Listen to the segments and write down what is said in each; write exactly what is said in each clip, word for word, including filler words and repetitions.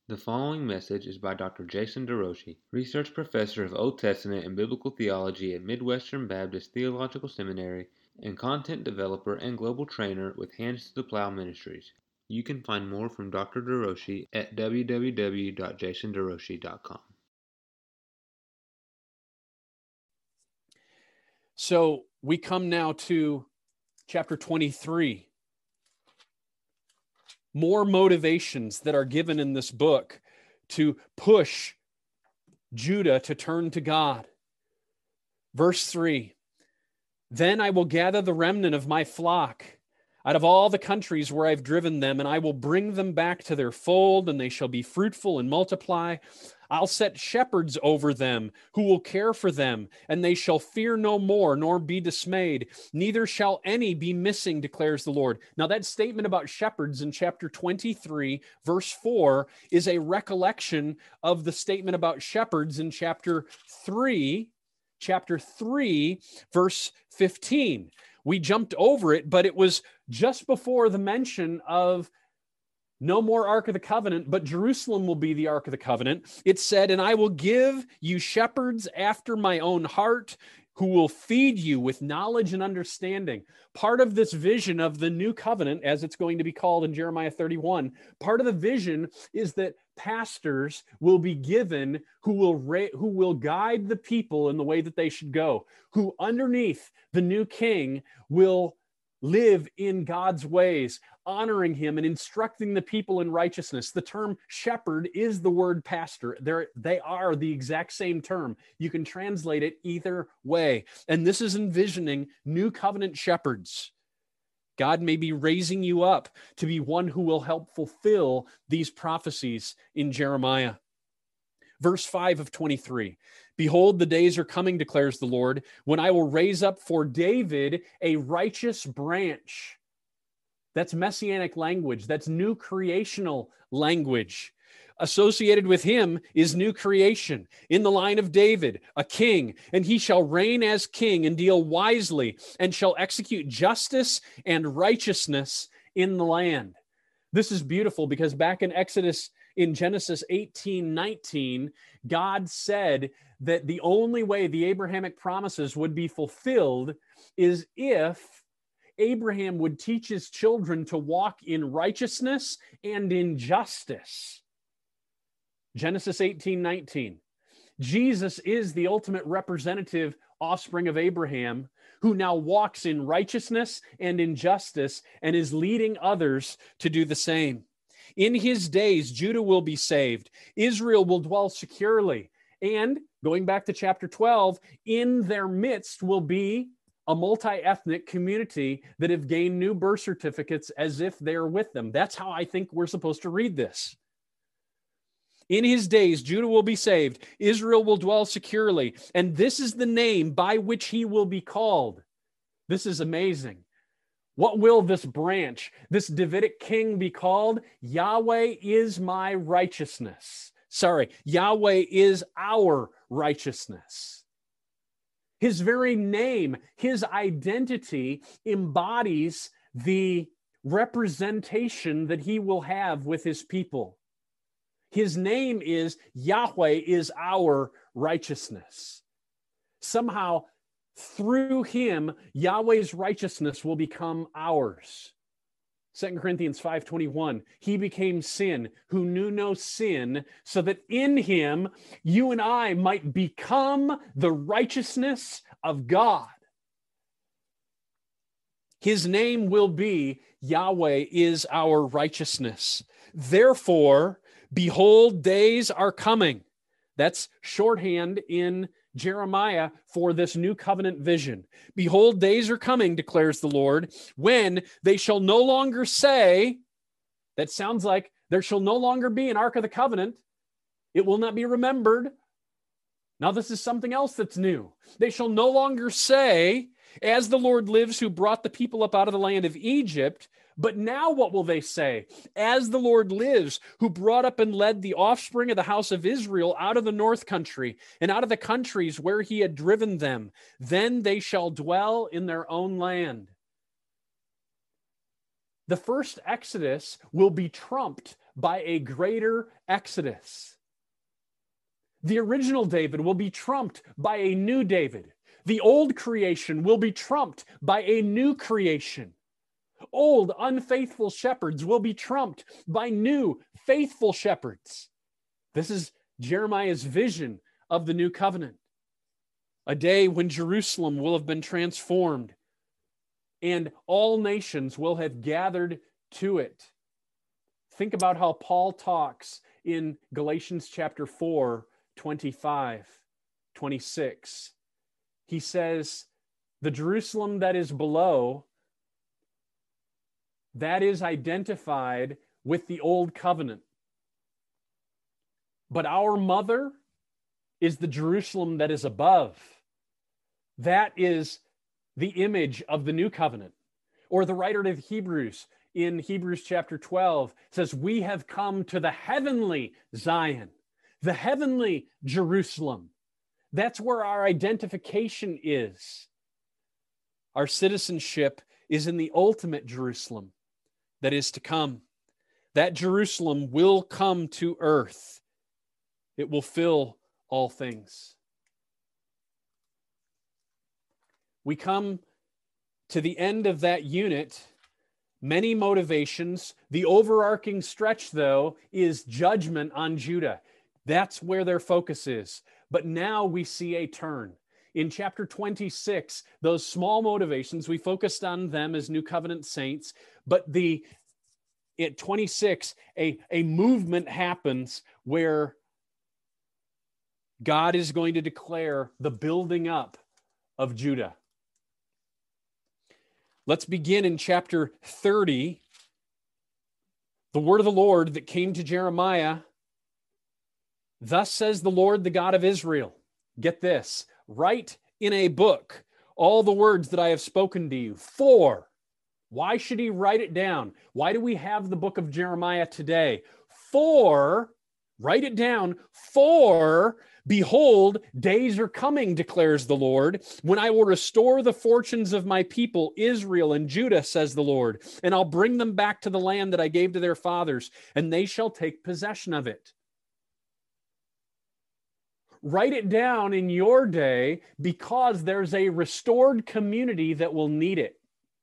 The following message is by Doctor Jason DeRouchie, Research Professor of Old Testament and Biblical Theology at Midwestern Baptist Theological Seminary and content developer and global trainer with Hands to the Plow Ministries. You can find more from Doctor DeRouchie at w w w dot jason derouchie dot com. So we come now to chapter twenty-three. More motivations that are given in this book to push Judah to turn to God. Verse three, then I will gather the remnant of my flock out of all the countries where I've driven them, and I will bring them back to their fold, and they shall be fruitful and multiply. I'll set shepherds over them who will care for them, and they shall fear no more, nor be dismayed. Neither shall any be missing, declares the Lord. Now that statement about shepherds in chapter twenty-three, verse four, is a recollection of the statement about shepherds in chapter three, chapter three, verse fifteen. We jumped over it, but it was just before the mention of no more Ark of the Covenant, but Jerusalem will be the Ark of the Covenant. It said, and I will give you shepherds after my own heart, who will feed you with knowledge and understanding. Part of this vision of the new covenant, as it's going to be called in Jeremiah thirty-one, part of the vision is that pastors will be given who will ra- who will guide the people in the way that they should go, who underneath the new king will live in God's ways, honoring him and instructing the people in righteousness. The term shepherd is the word pastor. They're, they are the exact same term. You can translate it either way. And this is envisioning new covenant shepherds. God may be raising you up to be one who will help fulfill these prophecies in Jeremiah. Verse five of twenty-three, behold, the days are coming, declares the Lord, when I will raise up for David a righteous branch. That's messianic language. That's new creational language. Associated with him is new creation. In the line of David, a king, and he shall reign as king and deal wisely and shall execute justice and righteousness in the land. This is beautiful because back in Exodus, in Genesis eighteen nineteen, God said that the only way the Abrahamic promises would be fulfilled is if Abraham would teach his children to walk in righteousness and in justice. Genesis eighteen nineteen. Jesus is the ultimate representative offspring of Abraham, who now walks in righteousness and in justice and is leading others to do the same. In his days, Judah will be saved. Israel will dwell securely. And going back to chapter twelve, in their midst will be a multi-ethnic community that have gained new birth certificates as if they're with them. That's how I think we're supposed to read this. In his days, Judah will be saved. Israel will dwell securely. And this is the name by which he will be called. This is amazing. What will this branch, this Davidic king be called? Yahweh is my righteousness. Sorry, Yahweh is our righteousness. His very name, his identity embodies the representation that he will have with his people. His name is Yahweh is our righteousness. Somehow, through him, Yahweh's righteousness will become ours. Second Corinthians five twenty-one, he became sin who knew no sin, so that in him you and I might become the righteousness of God. His name will be Yahweh is our righteousness. Therefore, behold, days are coming. That's shorthand in Jeremiah for this new covenant vision. Behold, days are coming, declares the Lord, when they shall no longer say, that sounds like there shall no longer be an Ark of the Covenant. It will not be remembered. Now this is something else that's new. They shall no longer say, as the Lord lives who brought the people up out of the land of Egypt. But now what will they say? As the Lord lives, who brought up and led the offspring of the house of Israel out of the north country and out of the countries where he had driven them, then they shall dwell in their own land. The first Exodus will be trumped by a greater exodus. The original David will be trumped by a new David. The old creation will be trumped by a new creation. Old, unfaithful shepherds will be trumped by new, faithful shepherds. This is Jeremiah's vision of the new covenant. A day when Jerusalem will have been transformed and all nations will have gathered to it. Think about how Paul talks in Galatians chapter four, twenty-five, twenty-six. He says, the Jerusalem that is below, that is identified with the old covenant. But our mother is the Jerusalem that is above. That is the image of the new covenant. Or the writer to the Hebrews in Hebrews chapter twelve says, we have come to the heavenly Zion, the heavenly Jerusalem. That's where our identification is. Our citizenship is in the ultimate Jerusalem that is to come. That Jerusalem will come to earth. It will fill all things. We come to the end of that unit. Many motivations. The overarching stretch, though, is judgment on Judah. That's where their focus is. But now we see a turn. In chapter twenty-six, those small motivations, we focused on them as New Covenant saints, but the at twenty-six, a, a movement happens where God is going to declare the building up of Judah. Let's begin in chapter thirty. The word of the Lord that came to Jeremiah. Thus says the Lord, the God of Israel. Get this. Write in a book all the words that I have spoken to you. For, why should he write it down? Why do we have the book of Jeremiah today? For, write it down, for, behold, days are coming, declares the Lord, when I will restore the fortunes of my people, Israel and Judah, says the Lord, and I'll bring them back to the land that I gave to their fathers, and they shall take possession of it. Write it down in your day because there's a restored community that will need it.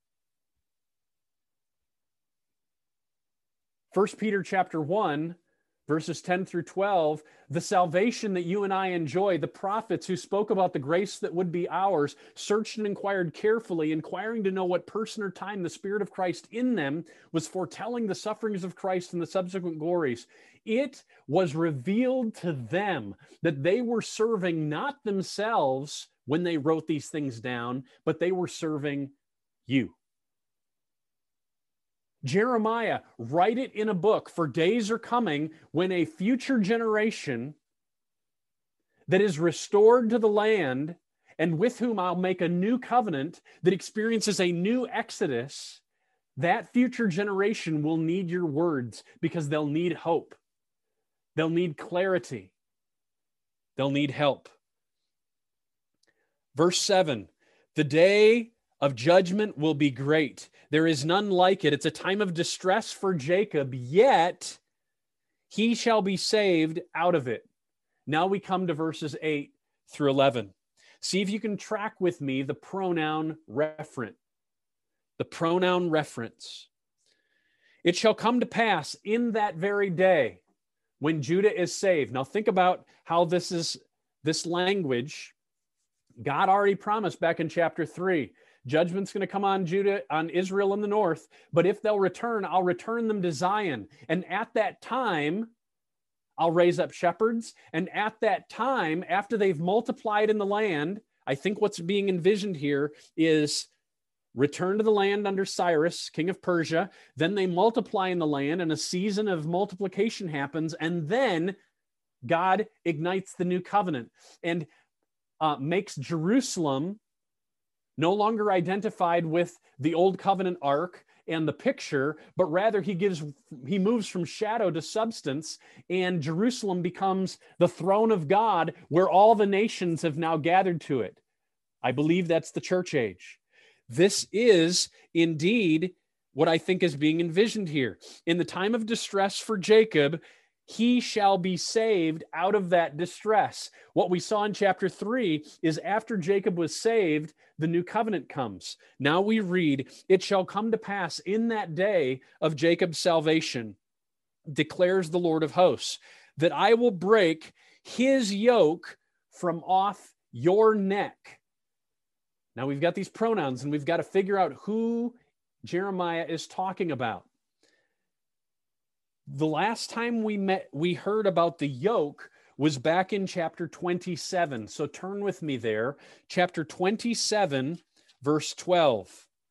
First Peter chapter one, verses ten through twelve, the salvation that you and I enjoy, the prophets who spoke about the grace that would be ours, searched and inquired carefully, inquiring to know what person or time the Spirit of Christ in them was foretelling the sufferings of Christ and the subsequent glories. It was revealed to them that they were serving not themselves when they wrote these things down, but they were serving you. Jeremiah, write it in a book, for days are coming when a future generation that is restored to the land and with whom I'll make a new covenant that experiences a new exodus, that future generation will need your words because they'll need hope. They'll need clarity. They'll need help. Verse seven, the day of judgment will be great. There is none like it. It's a time of distress for Jacob, yet he shall be saved out of it. Now we come to verses eight through eleven. See if you can track with me the pronoun referent. The pronoun reference. It shall come to pass in that very day when Judah is saved. Now think about how this is, this language, God already promised back in chapter three. Judgment's going to come on Judah, on Israel in the north, but if they'll return, I'll return them to Zion. And at that time, I'll raise up shepherds. And at that time, after they've multiplied in the land, I think what's being envisioned here is return to the land under Cyrus, king of Persia. Then they multiply in the land and a season of multiplication happens. And then God ignites the new covenant and uh, makes Jerusalem no longer identified with the old covenant ark and the picture, but rather he gives, he moves from shadow to substance, and Jerusalem becomes the throne of God where all the nations have now gathered to it. I believe that's the church age. This is indeed what I think is being envisioned here. In the time of distress for Jacob, he shall be saved out of that distress. What we saw in chapter three is after Jacob was saved, the new covenant comes. Now we read, it shall come to pass in that day of Jacob's salvation, declares the Lord of hosts, that I will break his yoke from off your neck. Now we've got these pronouns and we've got to figure out who Jeremiah is talking about. The last time we met, we heard about the yoke was back in chapter twenty-seven. So turn with me there. Chapter twenty-seven, verse twelve.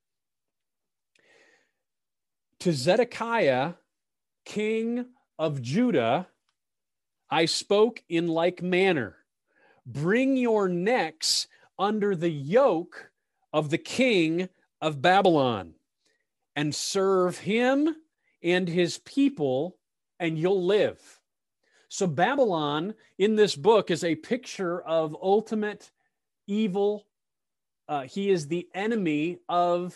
To Zedekiah, king of Judah, I spoke in like manner. Bring your necks under the yoke of the king of Babylon and serve him and his people, and you'll live. So Babylon in this book is a picture of ultimate evil. Uh, he is the enemy of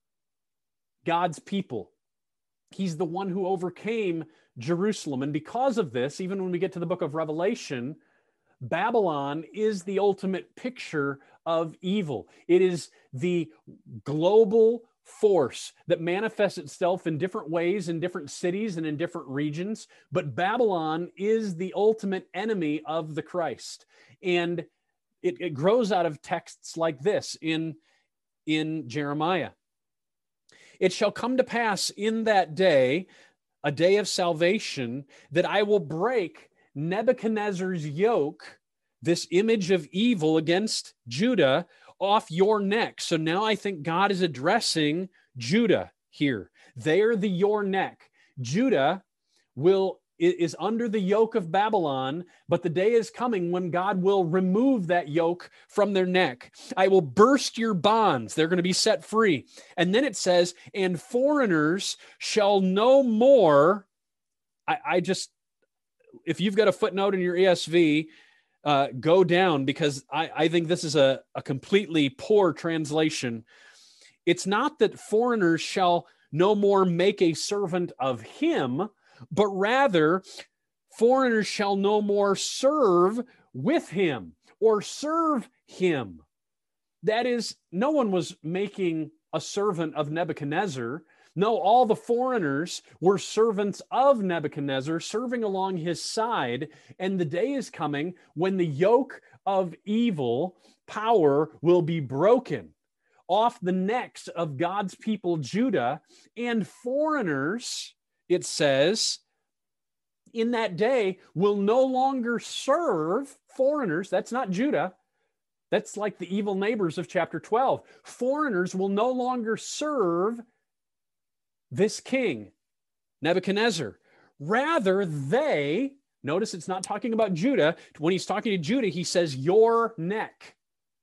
God's people. He's the one who overcame Jerusalem. And because of this, even when we get to the book of Revelation, Babylon is the ultimate picture of evil. It is the global force that manifests itself in different ways in different cities and in different regions. But Babylon is the ultimate enemy of the Christ. And it, it grows out of texts like this in, in Jeremiah. It shall come to pass in that day, a day of salvation, that I will break Nebuchadnezzar's yoke, this image of evil against Judah, off your neck. So now I think God is addressing Judah here. They are the your neck. Judah will is under the yoke of Babylon, but the day is coming when God will remove that yoke from their neck. I will burst your bonds. They're going to be set free. And then it says, and foreigners shall no more. I, I just, if you've got a footnote in your E S V, Uh, go down, because I, I think this is a, a completely poor translation. It's not that foreigners shall no more make a servant of him, but rather foreigners shall no more serve with him or serve him. That is, no one was making a servant of Nebuchadnezzar. No, all the foreigners were servants of Nebuchadnezzar, serving along his side. And the day is coming when the yoke of evil power will be broken off the necks of God's people, Judah, and foreigners, it says, in that day will no longer serve foreigners. That's not Judah. That's like the evil neighbors of chapter twelve. Foreigners will no longer serve this king, Nebuchadnezzar. Rather, they, notice it's not talking about Judah. When he's talking to Judah, he says, your neck.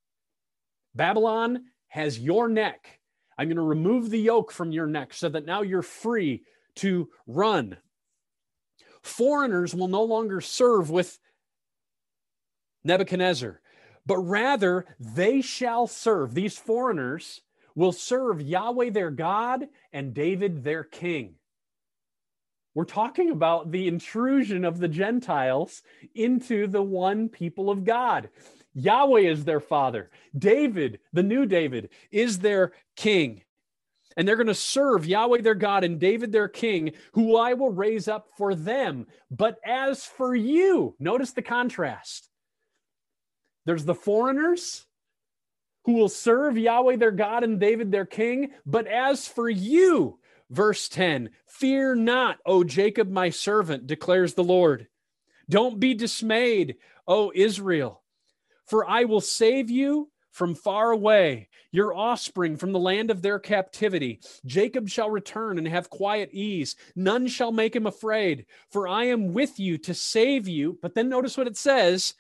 Babylon has your neck. I'm going to remove the yoke from your neck so that now you're free to run. Foreigners will no longer serve with Nebuchadnezzar, but rather they shall serve. These foreigners will serve Yahweh their God and David their king. We're talking about the intrusion of the Gentiles into the one people of God. Yahweh is their father. David, the new David, is their king. And they're going to serve Yahweh their God and David their king, who I will raise up for them. But as for you, notice the contrast. There's the foreigners who will serve Yahweh their God and David their king. But as for you, verse ten, fear not, O Jacob, my servant, declares the Lord. Don't be dismayed, O Israel, for I will save you from far away, your offspring from the land of their captivity. Jacob shall return and have quiet ease. None shall make him afraid, for I am with you to save you. But then notice what it says.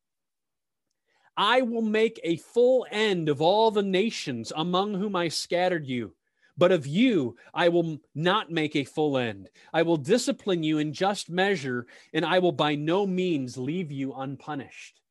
I will make a full end of all the nations among whom I scattered you. But of you, I will not make a full end. I will discipline you in just measure, and I will by no means leave you unpunished.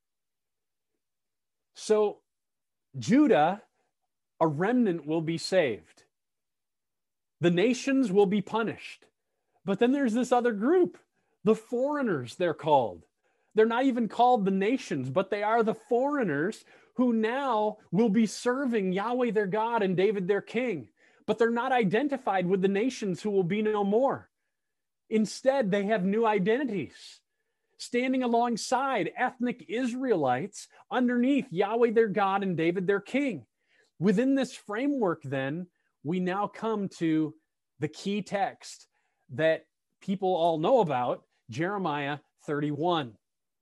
So Judah, a remnant will be saved. The nations will be punished. But then there's this other group, the foreigners, they're called. They're not even called the nations, but they are the foreigners who now will be serving Yahweh their God and David their king. But they're not identified with the nations who will be no more. Instead, they have new identities, standing alongside ethnic Israelites underneath Yahweh their God and David their king. Within this framework, then, we now come to the key text that people all know about, Jeremiah thirty-one.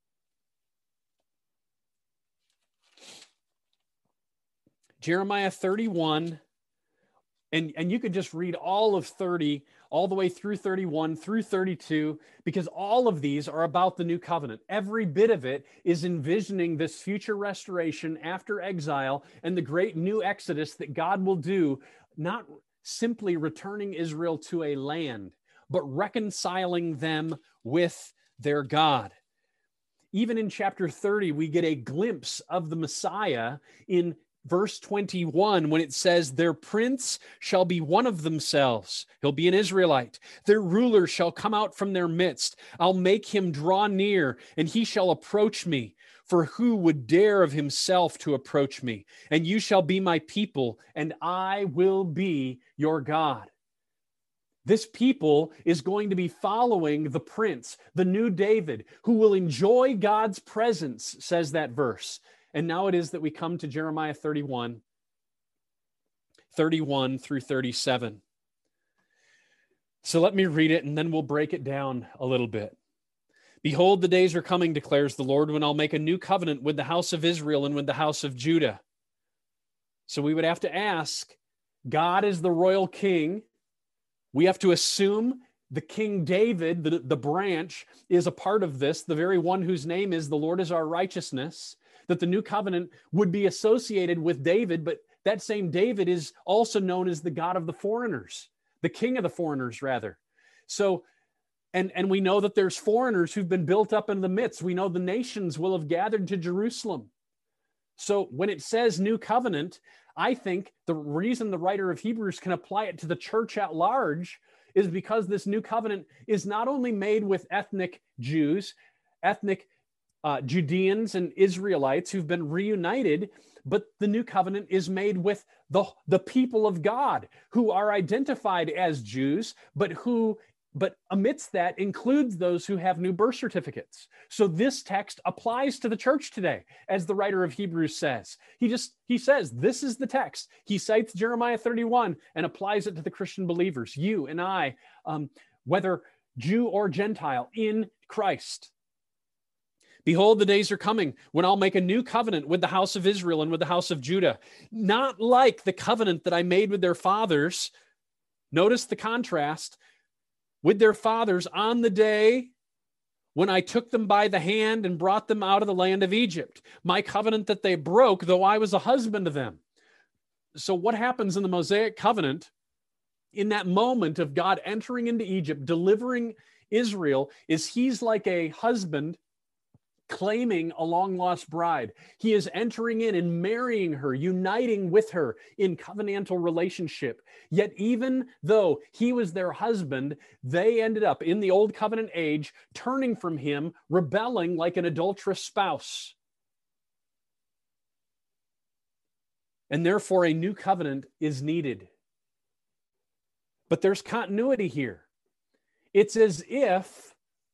Jeremiah thirty-one, and, and you could just read all of thirty, all the way through thirty-one, through thirty-two, because all of these are about the new covenant. Every bit of it is envisioning this future restoration after exile and the great new exodus that God will do, not simply returning Israel to a land, but reconciling them with their God. Even in chapter thirty, we get a glimpse of the Messiah in verse twenty-one, when it says, their prince shall be one of themselves. He'll be an Israelite. Their ruler shall come out from their midst. I'll make him draw near, and he shall approach me. For who would dare of himself to approach me? And you shall be my people, and I will be your God. This people is going to be following the prince, the new David, who will enjoy God's presence, says that verse. And now it is that we come to Jeremiah thirty-one, thirty-one through thirty-seven. So let me read it, and then we'll break it down a little bit. Behold, the days are coming, declares the Lord, when I'll make a new covenant with the house of Israel and with the house of Judah. So we would have to ask, God is the royal king. We have to assume the King David, the, the branch, is a part of this, the very one whose name is the Lord is our righteousness, that the new covenant would be associated with David, but that same David is also known as the God of the foreigners, the king of the foreigners, rather. So, and, and we know that there's foreigners who've been built up in the midst. We know the nations will have gathered to Jerusalem. So when it says new covenant, I think the reason the writer of Hebrews can apply it to the church at large is because this new covenant is not only made with ethnic Jews, ethnic uh, Judeans and Israelites who've been reunited, but the new covenant is made with the, the people of God who are identified as Jews, but who But amidst that includes those who have new birth certificates. So this text applies to the church today, as the writer of Hebrews says. He just, he says, this is the text. He cites Jeremiah thirty-one and applies it to the Christian believers, you and I, um, whether Jew or Gentile, in Christ. Behold, the days are coming when I'll make a new covenant with the house of Israel and with the house of Judah, not like the covenant that I made with their fathers. Notice the contrast. With their fathers on the day when I took them by the hand and brought them out of the land of Egypt, my covenant that they broke, though I was a husband to them. So what happens in the Mosaic covenant in that moment of God entering into Egypt, delivering Israel, is he's like a husband claiming a long-lost bride. He is entering in and marrying her, uniting with her in covenantal relationship. Yet even though he was their husband, they ended up in the old covenant age turning from him, rebelling like an adulterous spouse. And therefore a new covenant is needed. But there's continuity here. It's as if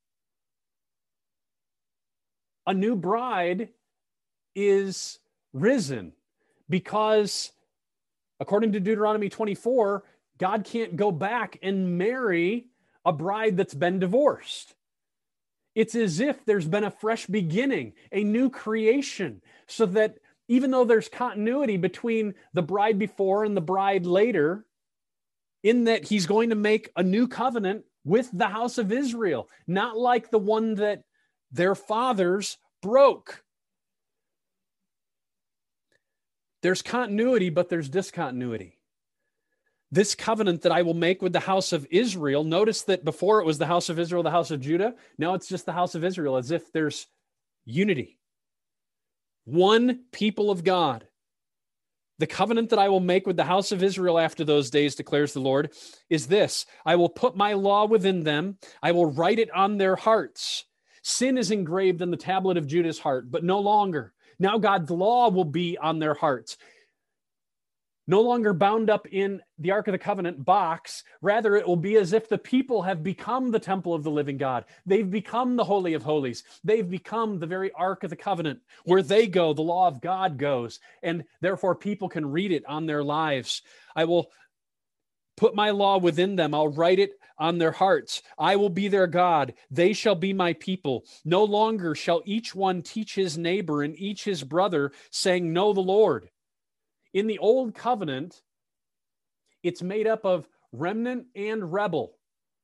a new bride is risen because, according to Deuteronomy twenty-four, God can't go back and marry a bride that's been divorced. It's as if there's been a fresh beginning, a new creation, so that even though there's continuity between the bride before and the bride later, in that he's going to make a new covenant with the house of Israel, not like the one that their fathers broke. There's continuity, but there's discontinuity. This covenant that I will make with the house of Israel, notice that before it was the house of Israel, the house of Judah. Now it's just the house of Israel, as if there's unity. One people of God. The covenant that I will make with the house of Israel after those days, declares the Lord, is this: I will put my law within them. I will write it on their hearts. Sin is engraved on the tablet of Judah's heart, but no longer. Now God's law will be on their hearts. No longer bound up in the Ark of the Covenant box. Rather, it will be as if the people have become the temple of the living God. They've become the Holy of Holies. They've become the very Ark of the Covenant. Where they go, the law of God goes, and therefore people can read it on their lives. I will put my law within them. I'll write it on their hearts. I will be their God. They shall be my people. No longer shall each one teach his neighbor and each his brother, saying, know the Lord. In the Old Covenant, it's made up of remnant and rebel.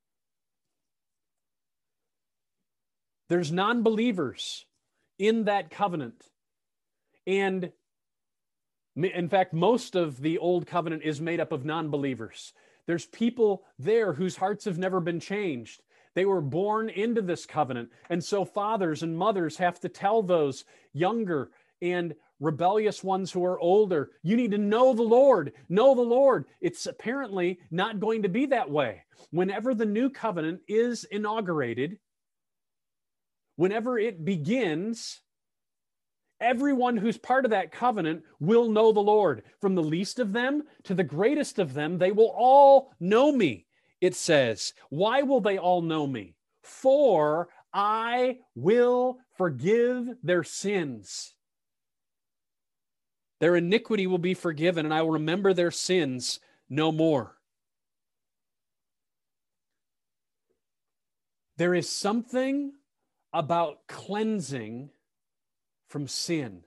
There's non-believers in that covenant. And in fact, most of the Old Covenant is made up of non-believers. There's people there whose hearts have never been changed. They were born into this covenant. And so fathers and mothers have to tell those younger and rebellious ones who are older, you need to know the Lord, know the Lord. It's apparently not going to be that way. Whenever the new covenant is inaugurated, whenever it begins, everyone who's part of that covenant will know the Lord. From the least of them to the greatest of them, they will all know me, it says. Why will they all know me? For I will forgive their sins. Their iniquity will be forgiven, and I will remember their sins no more. There is something about cleansing from sin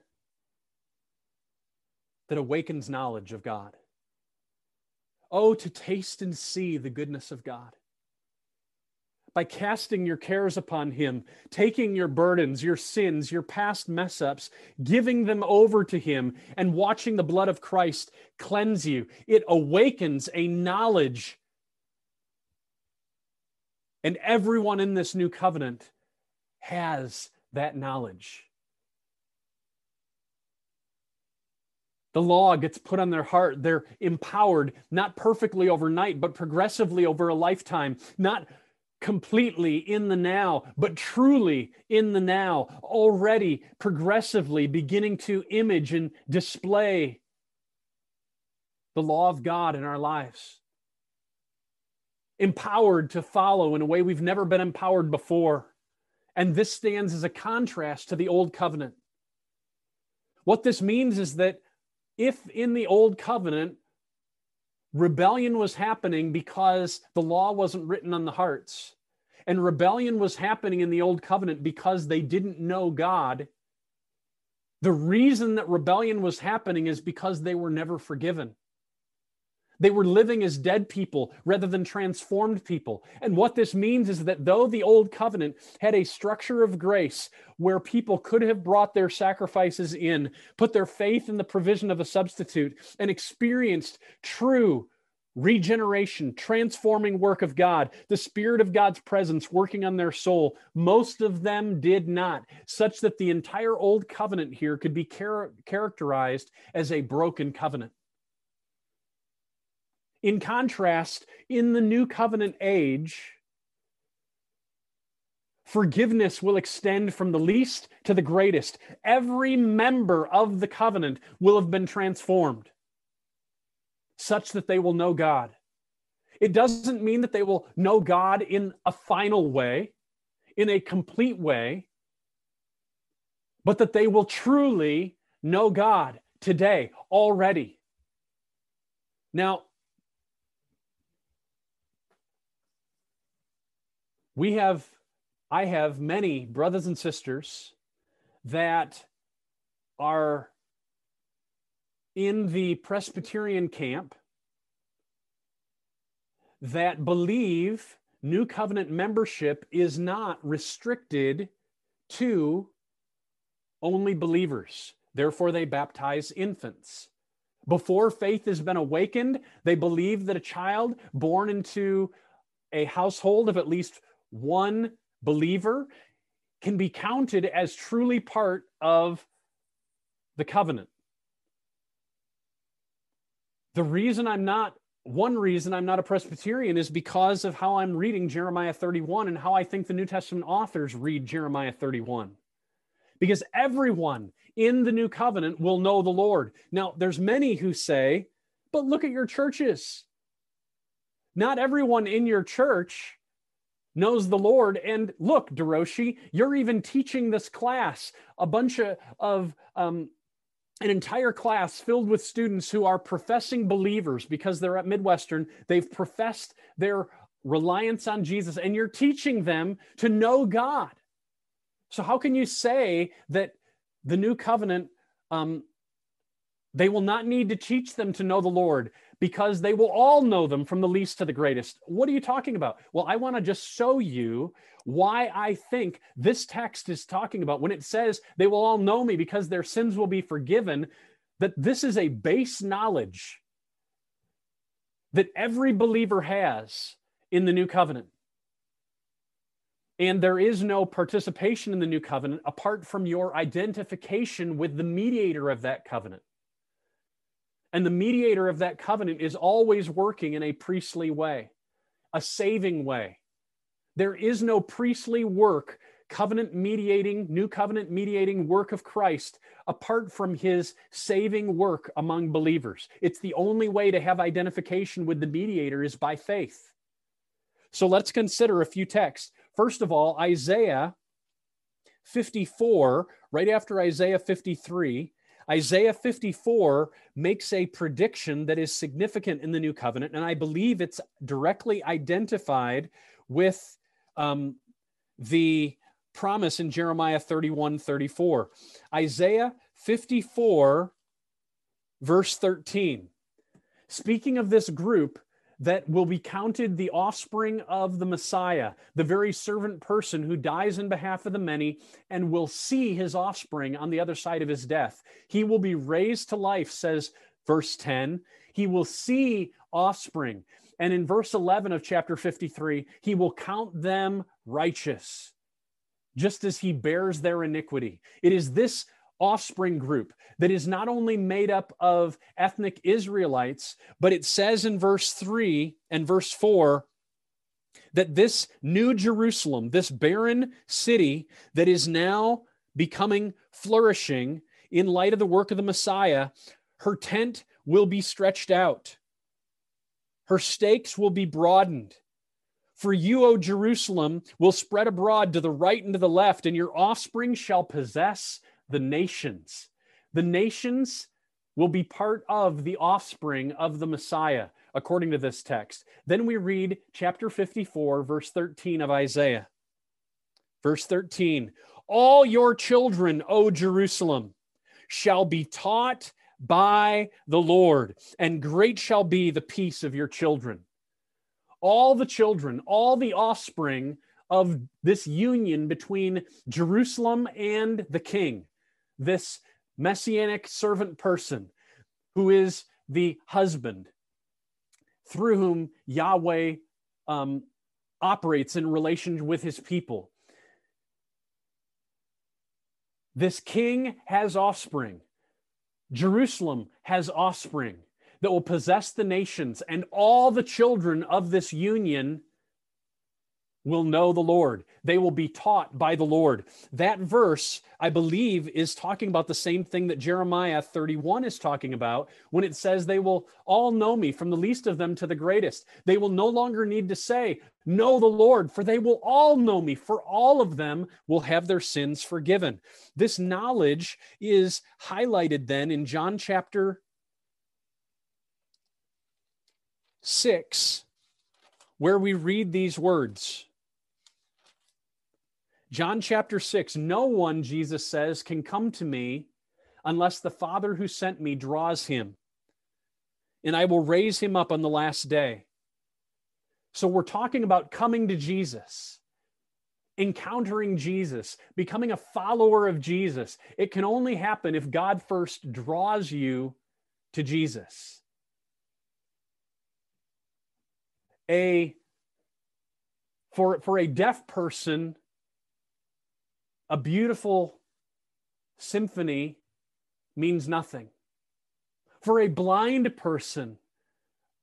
that awakens knowledge of God. Oh, to taste and see the goodness of God. By casting your cares upon him, taking your burdens, your sins, your past mess-ups, giving them over to him, and watching the blood of Christ cleanse you. It awakens a knowledge. And everyone in this new covenant has that knowledge. The law gets put on their heart. They're empowered, not perfectly overnight, but progressively over a lifetime. Not completely in the now, but truly in the now, already progressively beginning to image and display the law of God in our lives. Empowered to follow in a way we've never been empowered before. And this stands as a contrast to the old covenant. What this means is that if in the old covenant, rebellion was happening because the law wasn't written on the hearts, and rebellion was happening in the old covenant because they didn't know God, the reason that rebellion was happening is because they were never forgiven. They were living as dead people rather than transformed people. And what this means is that though the old covenant had a structure of grace where people could have brought their sacrifices in, put their faith in the provision of a substitute, and experienced true regeneration, transforming work of God, the Spirit of God's presence working on their soul, most of them did not, such that the entire old covenant here could be char- characterized as a broken covenant. In contrast, in the new covenant age, forgiveness will extend from the least to the greatest. Every member of the covenant will have been transformed such that they will know God. It doesn't mean that they will know God in a final way, in a complete way, but that they will truly know God today, already. Now, We have, I have many brothers and sisters that are in the Presbyterian camp that believe New Covenant membership is not restricted to only believers. Therefore, they baptize infants. Before faith has been awakened, they believe that a child born into a household of at least one believer can be counted as truly part of the covenant. The reason I'm not, one reason I'm not a Presbyterian is because of how I'm reading Jeremiah thirty-one and how I think the New Testament authors read Jeremiah thirty-one. Because everyone in the New Covenant will know the Lord. Now, there's many who say, but look at your churches. Not everyone in your church knows the Lord. And look, Deroshi, you're even teaching this class, a bunch of, of um, an entire class filled with students who are professing believers because they're at Midwestern. They've professed their reliance on Jesus, and you're teaching them to know God. So how can you say that the New Covenant, um, they will not need to teach them to know the Lord because they will all know them from the least to the greatest? What are you talking about? Well, I want to just show you why I think this text is talking about when it says they will all know me because their sins will be forgiven, that this is a base knowledge that every believer has in the New Covenant. And there is no participation in the New Covenant apart from your identification with the mediator of that covenant. And the mediator of that covenant is always working in a priestly way, a saving way. There is no priestly work, covenant mediating, new covenant mediating work of Christ apart from his saving work among believers. It's the only way to have identification with the mediator is by faith. So let's consider a few texts. First of all, Isaiah fifty-four, right after Isaiah fifty-three, Isaiah fifty-four makes a prediction that is significant in the New Covenant, and I believe it's directly identified with um, the promise in Jeremiah thirty-one thirty-four. Isaiah fifty-four, verse thirteen. Speaking of this group that will be counted the offspring of the Messiah, the very servant person who dies in behalf of the many and will see his offspring on the other side of his death. He will be raised to life, says verse ten. He will see offspring. And in verse eleven of chapter fifty-three, he will count them righteous, just as he bears their iniquity. It is this offspring group that is not only made up of ethnic Israelites, but it says in verse three and verse four that this new Jerusalem, this barren city that is now becoming flourishing in light of the work of the Messiah, her tent will be stretched out. Her stakes will be broadened. For you, O Jerusalem, will spread abroad to the right and to the left, and your offspring shall possess the nations. The nations will be part of the offspring of the Messiah, according to this text. Then we read chapter fifty-four, verse thirteen of Isaiah. Verse thirteen, all your children, O Jerusalem, shall be taught by the Lord, and great shall be the peace of your children. All the children, all the offspring of this union between Jerusalem and the king, this messianic servant person who is the husband through whom Yahweh um, operates in relation with his people. This king has offspring. Jerusalem has offspring that will possess the nations, and all the children of this union will know the Lord. They will be taught by the Lord. That verse, I believe, is talking about the same thing that Jeremiah thirty-one is talking about when it says they will all know me, from the least of them to the greatest. They will no longer need to say, know the Lord, for they will all know me, for all of them will have their sins forgiven. This knowledge is highlighted then in John chapter six, where we read these words. John chapter six, no one, Jesus says, can come to me unless the Father who sent me draws him, and I will raise him up on the last day. So we're talking about coming to Jesus, encountering Jesus, becoming a follower of Jesus. It can only happen if God first draws you to Jesus. A, for, for a deaf person, a beautiful symphony means nothing. For a blind person,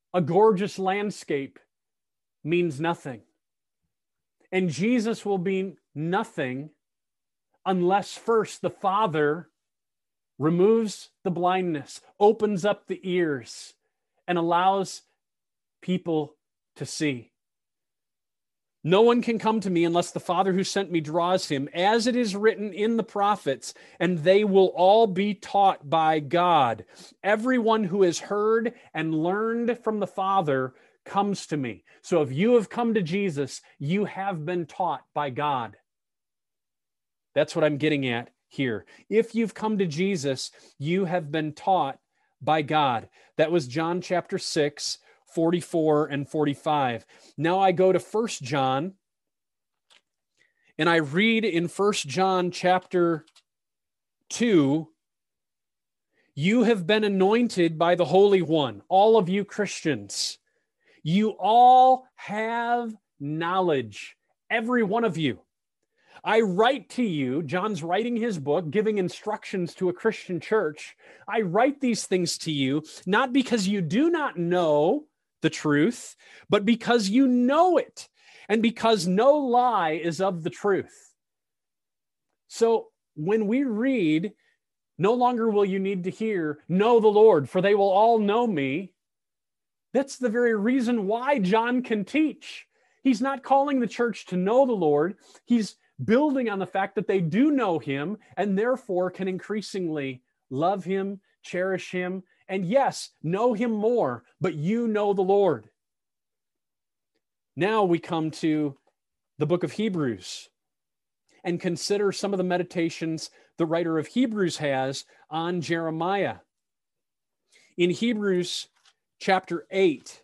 a gorgeous landscape means nothing. And Jesus will be nothing unless first the Father removes the blindness, opens up the ears, and allows people to see. No one can come to me unless the Father who sent me draws him, as it is written in the prophets, and they will all be taught by God. Everyone who has heard and learned from the Father comes to me. So if you have come to Jesus, you have been taught by God. That's what I'm getting at here. If you've come to Jesus, you have been taught by God. That was John chapter six, forty-four and forty-five. Now I go to First John, and I read in First John chapter two, you have been anointed by the Holy One, all of you Christians. You all have knowledge, every one of you. I write to you, John's writing his book, giving instructions to a Christian church. I write these things to you, not because you do not know the truth, but because you know it, and because no lie is of the truth. So when we read, no longer will you need to hear, know the Lord, for they will all know me, that's the very reason why John can teach. He's not calling the church to know the Lord. He's building on the fact that they do know him and therefore can increasingly love him, cherish him, and yes, know him more, but you know the Lord. Now we come to the book of Hebrews and consider some of the meditations the writer of Hebrews has on Jeremiah. In Hebrews chapter eight,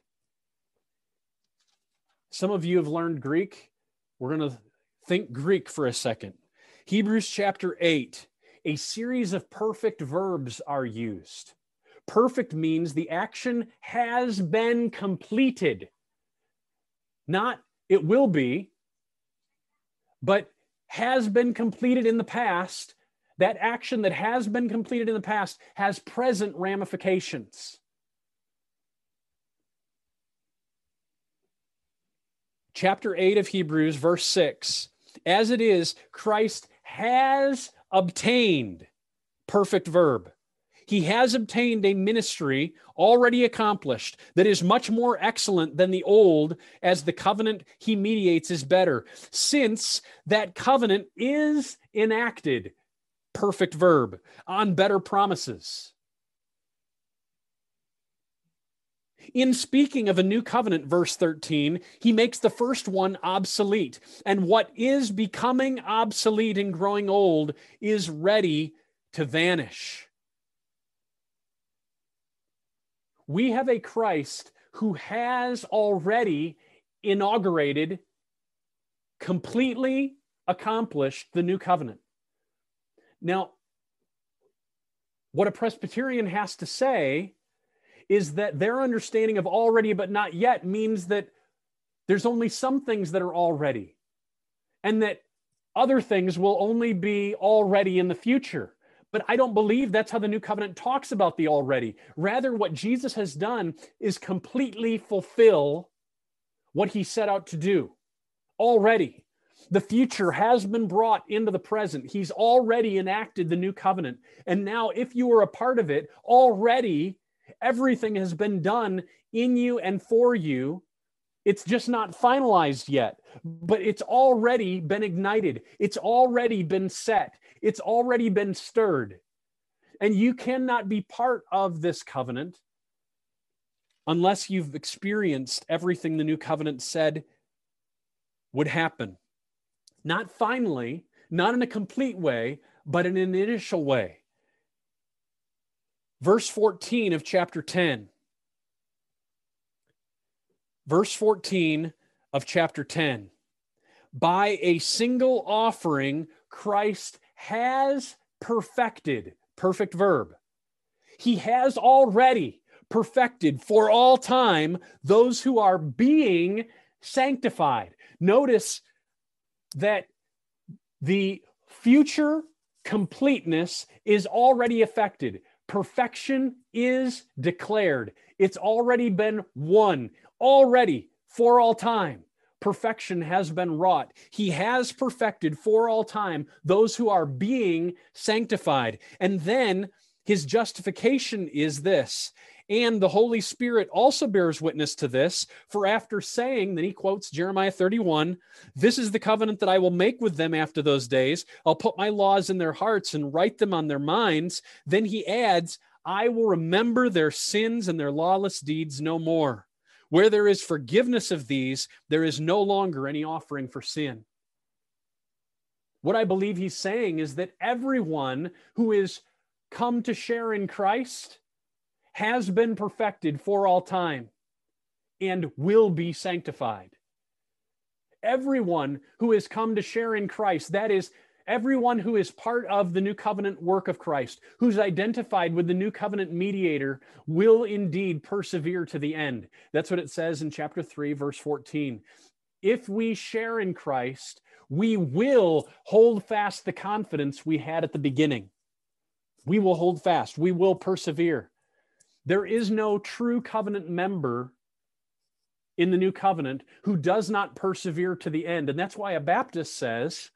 some of you have learned Greek. We're going to think Greek for a second. Hebrews chapter eight, a series of perfect verbs are used. Perfect means the action has been completed. Not it will be, but has been completed in the past. That action that has been completed in the past has present ramifications. Chapter eight of Hebrews, verse six. As it is, Christ has obtained, perfect verb. He has obtained a ministry already accomplished that is much more excellent than the old, as the covenant he mediates is better, since that covenant is enacted, perfect verb, on better promises. In speaking of a new covenant, verse thirteen, he makes the first one obsolete. And what is becoming obsolete and growing old is ready to vanish. We have a Christ who has already inaugurated, completely accomplished the new covenant. Now, what a Presbyterian has to say is that their understanding of already but not yet means that there's only some things that are already, and that other things will only be already in the future. But I don't believe that's how the new covenant talks about the already. Rather, what Jesus has done is completely fulfill what he set out to do already. The future has been brought into the present. He's already enacted the new covenant. And now, if you are a part of it, already everything has been done in you and for you. It's just not finalized yet, but it's already been ignited. It's already been set. It's already been stirred. And you cannot be part of this covenant unless you've experienced everything the new covenant said would happen. Not finally, not in a complete way, but in an initial way. Verse fourteen of chapter ten. Verse fourteen of chapter ten. By a single offering, Christ has perfected, perfect verb. He has already perfected for all time those who are being sanctified. Notice that the future completeness is already effected. Perfection is declared. It's already been won, already for all time. Perfection has been wrought. He has perfected for all time those who are being sanctified. And then his justification is this. And the Holy Spirit also bears witness to this, for after saying, then he quotes Jeremiah thirty-one, "This is the covenant that I will make with them after those days. I'll put my laws in their hearts and write them on their minds." Then he adds, "I will remember their sins and their lawless deeds no more. Where there is forgiveness of these, there is no longer any offering for sin." What I believe he's saying is that everyone who is come to share in Christ has been perfected for all time and will be sanctified. Everyone who has come to share in Christ, that is, everyone who is part of the new covenant work of Christ, who's identified with the new covenant mediator, will indeed persevere to the end. That's what it says in chapter three, verse fourteen. If we share in Christ, we will hold fast the confidence we had at the beginning. We will hold fast. We will persevere. There is no true covenant member in the new covenant who does not persevere to the end. And that's why a Baptist says,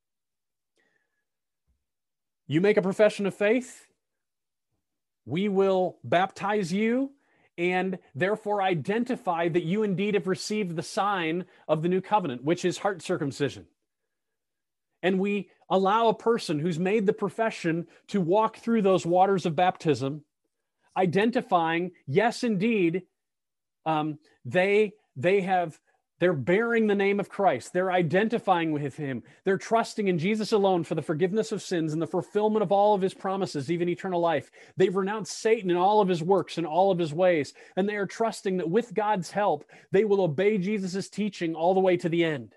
you make a profession of faith, we will baptize you and therefore identify that you indeed have received the sign of the new covenant, which is heart circumcision. And we allow a person who's made the profession to walk through those waters of baptism, identifying, yes, indeed, um, they, they have, they're bearing the name of Christ. They're identifying with him. They're trusting in Jesus alone for the forgiveness of sins and the fulfillment of all of his promises, even eternal life. They've renounced Satan and all of his works and all of his ways. And they are trusting that with God's help, they will obey Jesus' teaching all the way to the end.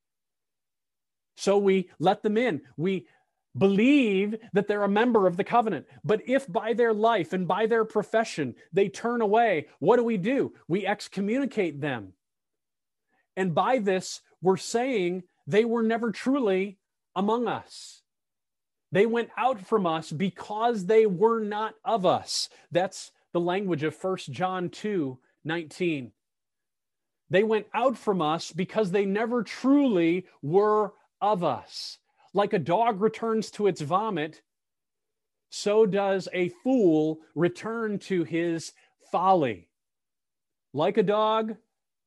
So we let them in. We believe that they're a member of the covenant. But if by their life and by their profession they turn away, what do we do? We excommunicate them. And by this, we're saying they were never truly among us. They went out from us because they were not of us. That's the language of First John two nineteen. They went out from us because they never truly were of us. Like a dog returns to its vomit, so does a fool return to his folly. Like a dog,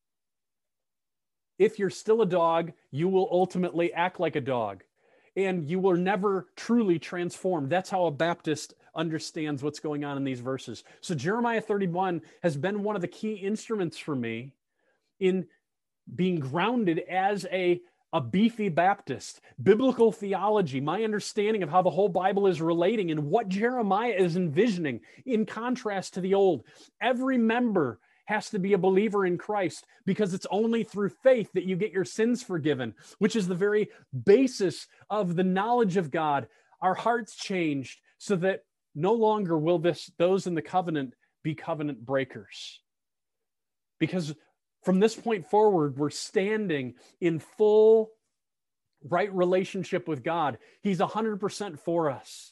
if you're still a dog, you will ultimately act like a dog, and you will never truly transform. That's how a Baptist understands what's going on in these verses. So Jeremiah thirty-one has been one of the key instruments for me in being grounded as a A beefy Baptist, biblical theology, my understanding of how the whole Bible is relating and what Jeremiah is envisioning in contrast to the old. Every member has to be a believer in Christ because it's only through faith that you get your sins forgiven, which is the very basis of the knowledge of God. Our hearts changed so that no longer will this, those in the covenant be covenant breakers. Because from this point forward, we're standing in full right relationship with God. He's one hundred percent for us.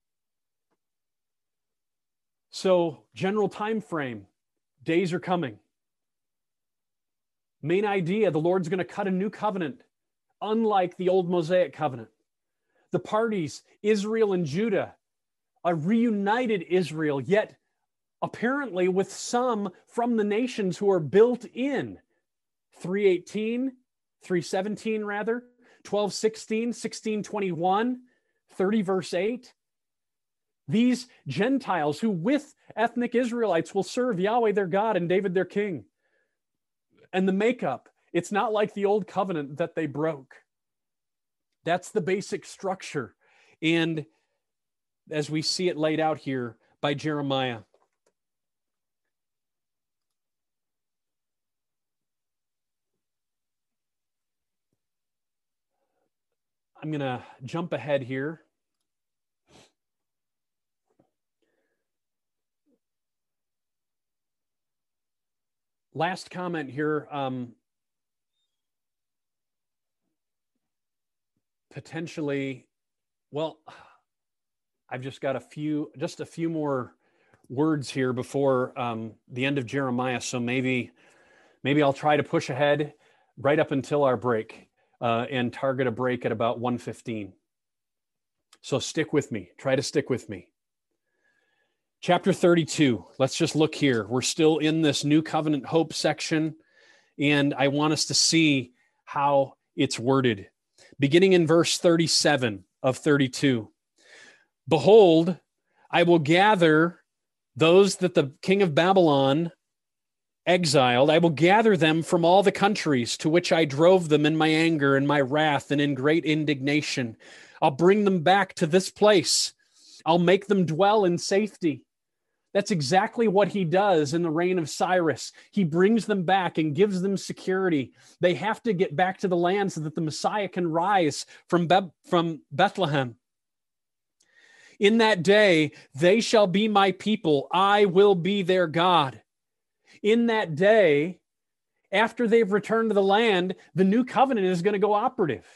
So, general time frame, days are coming. Main idea, the Lord's going to cut a new covenant, unlike the old Mosaic covenant. The parties, Israel and Judah, a reunited Israel, yet apparently with some from the nations who are built in. three eighteen, three seventeen rather, twelve sixteen, sixteen twenty-one, thirty verse eight. These Gentiles who with ethnic Israelites will serve Yahweh their God and David their king. And the makeup, it's not like the old covenant that they broke. That's the basic structure. And as we see it laid out here by Jeremiah, I'm going to jump ahead here. Last comment here. Um, potentially, well, I've just got a few, just a few more words here before um, the end of Jeremiah. So maybe, maybe I'll try to push ahead right up until our break uh, and target a break at about one fifteen. So stick with me. Try to stick with me. Chapter thirty-two. Let's just look here. We're still in this New Covenant Hope section, and I want us to see how it's worded. Beginning in verse thirty-seven of thirty-two. Behold, I will gather those that the king of Babylon exiled. I will gather them from all the countries to which I drove them in my anger and my wrath and in great indignation. I'll bring them back to this place. I'll make them dwell in safety. That's exactly what he does in the reign of Cyrus. He brings them back and gives them security. They have to get back to the land so that the Messiah can rise from, Be- from Bethlehem. In that day, they shall be my people. I will be their God. In that day, after they've returned to the land, the new covenant is going to go operative.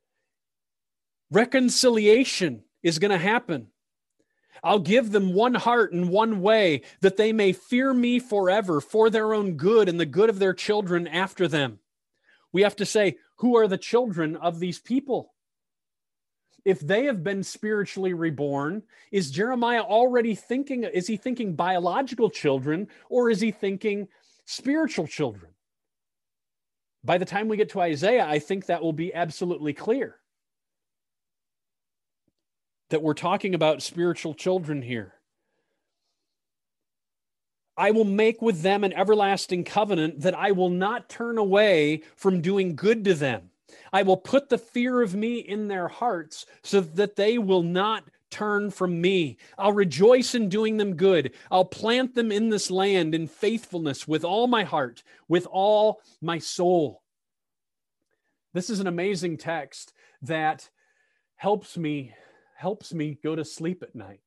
Reconciliation is going to happen. I'll give them one heart and one way, that they may fear me forever for their own good and the good of their children after them. We have to say, who are the children of these people? If they have been spiritually reborn, is Jeremiah already thinking, is he thinking biological children, or is he thinking spiritual children? By the time we get to Isaiah, I think that will be absolutely clear that we're talking about spiritual children here. I will make with them an everlasting covenant, that I will not turn away from doing good to them. I will put the fear of me in their hearts so that they will not turn from me. I'll rejoice in doing them good. I'll plant them in this land in faithfulness with all my heart, with all my soul. This is an amazing text that helps me, helps me go to sleep at night.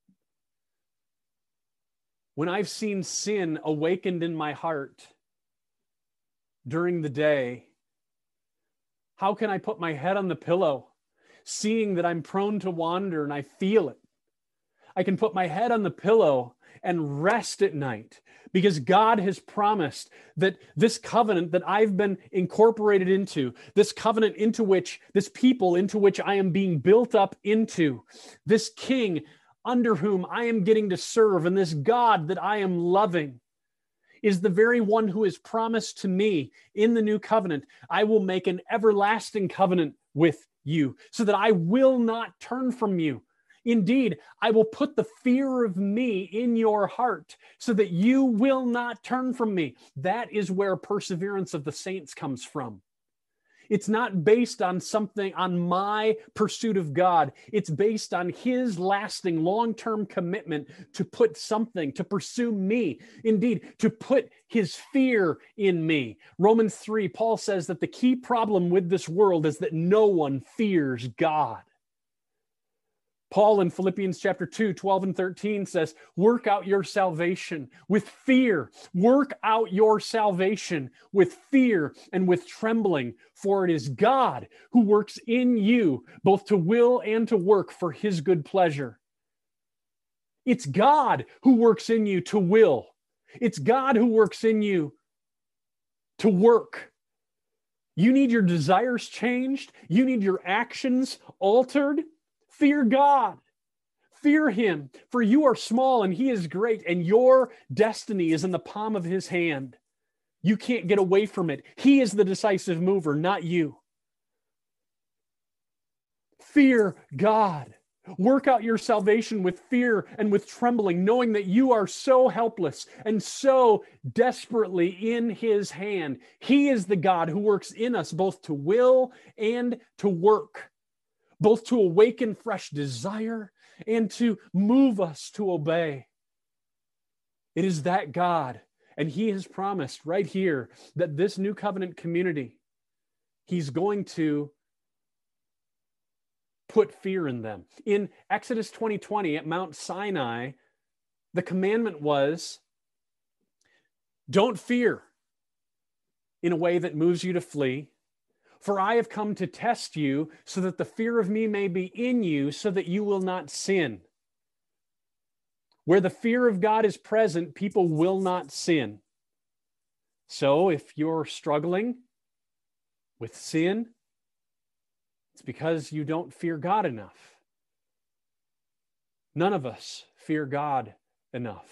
When I've seen sin awakened in my heart during the day, how can I put my head on the pillow, seeing that I'm prone to wander and I feel it? I can put my head on the pillow and rest at night, because God has promised that this covenant that I've been incorporated into, this covenant into which, this people into which I am being built up into, this king under whom I am getting to serve, and this God that I am loving, is the very one who has promised to me in the new covenant, I will make an everlasting covenant with you, so that I will not turn from you. Indeed, I will put the fear of me in your heart, so that you will not turn from me. That is where perseverance of the saints comes from. It's not based on something, on my pursuit of God. It's based on his lasting long-term commitment to put something, to pursue me. Indeed, to put his fear in me. Romans three, Paul says that the key problem with this world is that no one fears God. Paul in Philippians chapter two, twelve and thirteen says, work out your salvation with fear. Work out your salvation with fear and with trembling, for it is God who works in you both to will and to work for his good pleasure. It's God who works in you to will. It's God who works in you to work. You need your desires changed. You need your actions altered. Fear God. Fear him, for you are small and he is great, and your destiny is in the palm of his hand. You can't get away from it. He is the decisive mover, not you. Fear God. Work out your salvation with fear and with trembling, knowing that you are so helpless and so desperately in his hand. He is the God who works in us both to will and to work, both to awaken fresh desire and to move us to obey. It is that God, and he has promised right here that this new covenant community, he's going to put fear in them. In Exodus twenty twenty at Mount Sinai, the commandment was, don't fear in a way that moves you to flee. For I have come to test you so that the fear of me may be in you, so that you will not sin. Where the fear of God is present, people will not sin. So if you're struggling with sin, it's because you don't fear God enough. None of us fear God enough.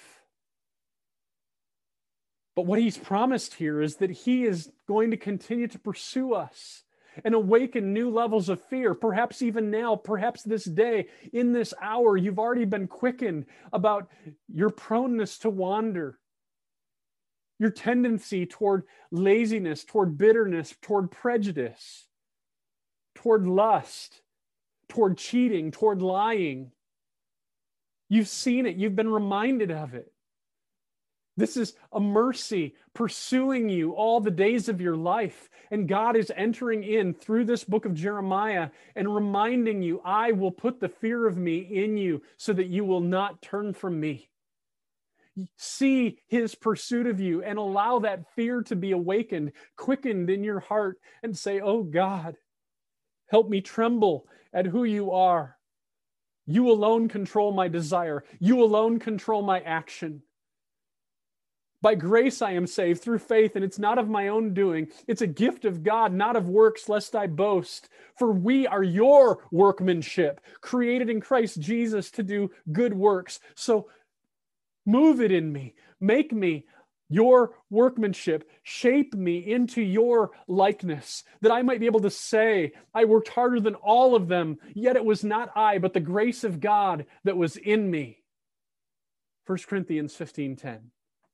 But what he's promised here is that he is going to continue to pursue us and awaken new levels of fear. Perhaps even now, perhaps this day, in this hour, you've already been quickened about your proneness to wander, your tendency toward laziness, toward bitterness, toward prejudice, toward lust, toward cheating, toward lying. You've seen it. You've been reminded of it. This is a mercy pursuing you all the days of your life. And God is entering in through this book of Jeremiah and reminding you, I will put the fear of me in you so that you will not turn from me. See his pursuit of you and allow that fear to be awakened, quickened in your heart, and say, oh God, help me tremble at who you are. You alone control my desire. You alone control my action. By grace I am saved through faith, and it's not of my own doing. It's a gift of God, not of works, lest I boast. For we are your workmanship, created in Christ Jesus to do good works. So move it in me. Make me your workmanship. Shape me into your likeness, that I might be able to say, I worked harder than all of them, yet it was not I, but the grace of God that was in me. First Corinthians fifteen ten.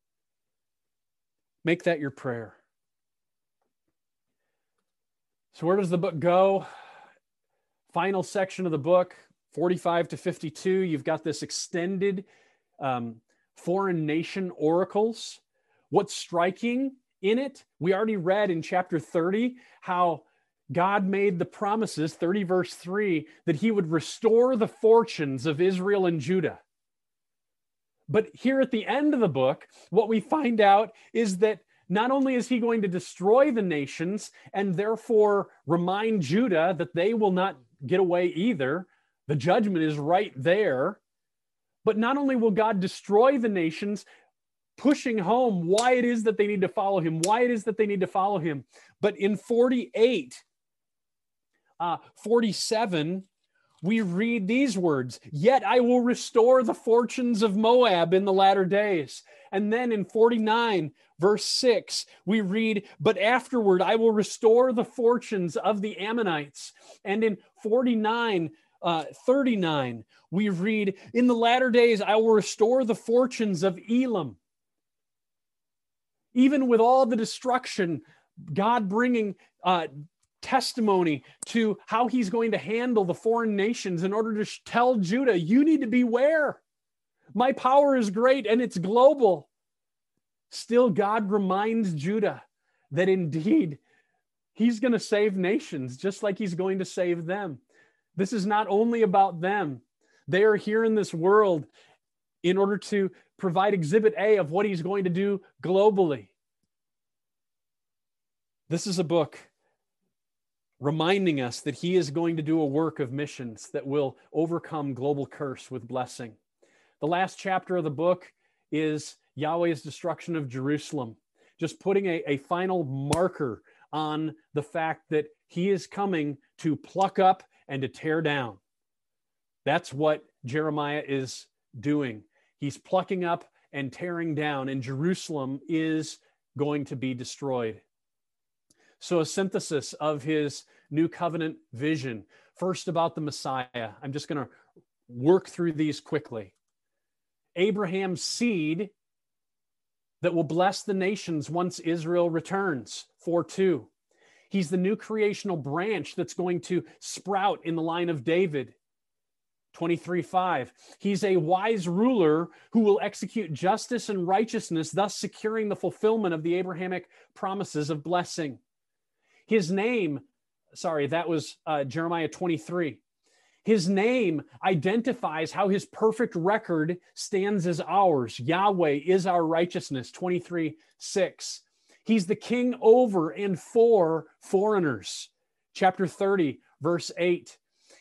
Make that your prayer. So where does the book go? Final section of the book, forty-five to fifty-two. You've got this extended um, foreign nation oracles. What's striking in it? We already read in chapter thirty how God made the promises, thirty verse three, that he would restore the fortunes of Israel and Judah. But here at the end of the book, what we find out is that not only is he going to destroy the nations and therefore remind Judah that they will not get away either, the judgment is right there, but not only will God destroy the nations, pushing home why it is that they need to follow him, why it is that they need to follow him, but in forty-eight, uh, forty-seven, we read these words, yet I will restore the fortunes of Moab in the latter days. And then in forty-nine, verse six, we read, but afterward I will restore the fortunes of the Ammonites. And in forty-nine, uh, thirty-nine, we read, in the latter days I will restore the fortunes of Elam. Even with all the destruction, God bringing uh, testimony to how he's going to handle the foreign nations in order to tell Judah, you need to beware. My power is great and it's global. Still, God reminds Judah that indeed he's going to save nations just like he's going to save them. This is not only about them. They are here in this world in order to provide exhibit A of what he's going to do globally. This is a book reminding us that he is going to do a work of missions that will overcome global curse with blessing. The last chapter of the book is Yahweh's destruction of Jerusalem, just putting a, a final marker on the fact that he is coming to pluck up and to tear down. That's what Jeremiah is doing. He's plucking up and tearing down, and Jerusalem is going to be destroyed. So a synthesis of his new covenant vision. First, about the Messiah. I'm just going to work through these quickly. Abraham's seed that will bless the nations once Israel returns, four two. He's the new creational branch that's going to sprout in the line of David, twenty-three five. He's a wise ruler who will execute justice and righteousness, thus securing the fulfillment of the Abrahamic promises of blessing. His name, sorry, that was uh, Jeremiah twenty-three. His name identifies how his perfect record stands as ours. Yahweh is our righteousness, twenty-three six. He's the king over and for foreigners, chapter thirty, verse eight.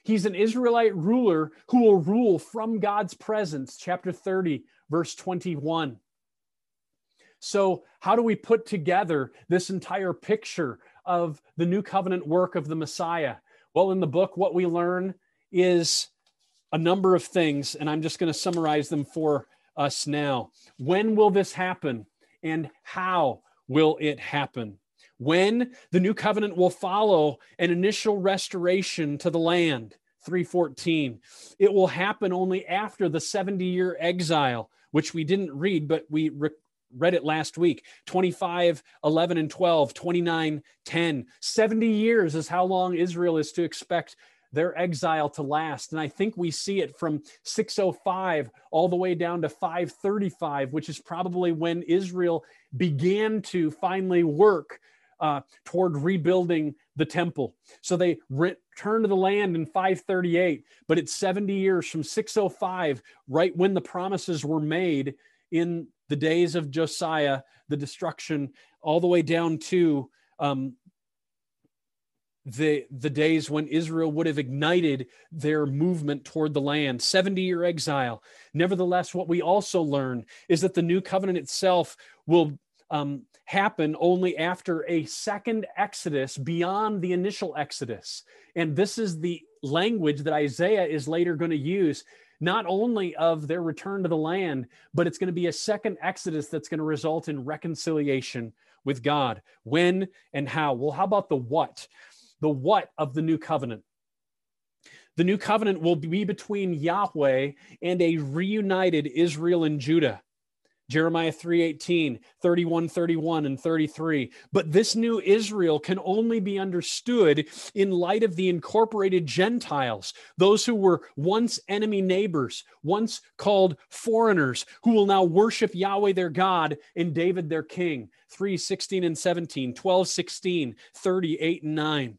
He's an Israelite ruler who will rule from God's presence, chapter thirty, verse twenty-one. So how do we put together this entire picture of the new covenant work of the Messiah? Well, in the book, what we learn is a number of things, and I'm just going to summarize them for us now. When will this happen, and how will it happen? When the new covenant will follow an initial restoration to the land, three fourteen. It will happen only after the seventy-year exile, which we didn't read, but we re- read it last week. twenty-five, eleven, and twelve, twenty-nine, ten. seventy years is how long Israel is to expect their exile to last. And I think we see it from six oh five all the way down to five thirty-five, which is probably when Israel began to finally work uh, toward rebuilding the temple. So they return to the land in five thirty-eight, but it's seventy years from six oh five, right when the promises were made in the days of Josiah, the destruction, all the way down to um, the, the days when Israel would have ignited their movement toward the land, seventy-year exile. Nevertheless, what we also learn is that the new covenant itself will um, happen only after a second exodus beyond the initial exodus. And this is the language that Isaiah is later going to use, not only of their return to the land, but it's going to be a second exodus that's going to result in reconciliation with God. When and how? Well, how about the what? The what of the new covenant? The new covenant will be between Yahweh and a reunited Israel and Judah. Jeremiah three eighteen, thirty-one, thirty-one, and thirty-three. But this new Israel can only be understood in light of the incorporated Gentiles, those who were once enemy neighbors, once called foreigners, who will now worship Yahweh their God and David their king. three sixteen and seventeen, twelve sixteen, thirty-eight and nine.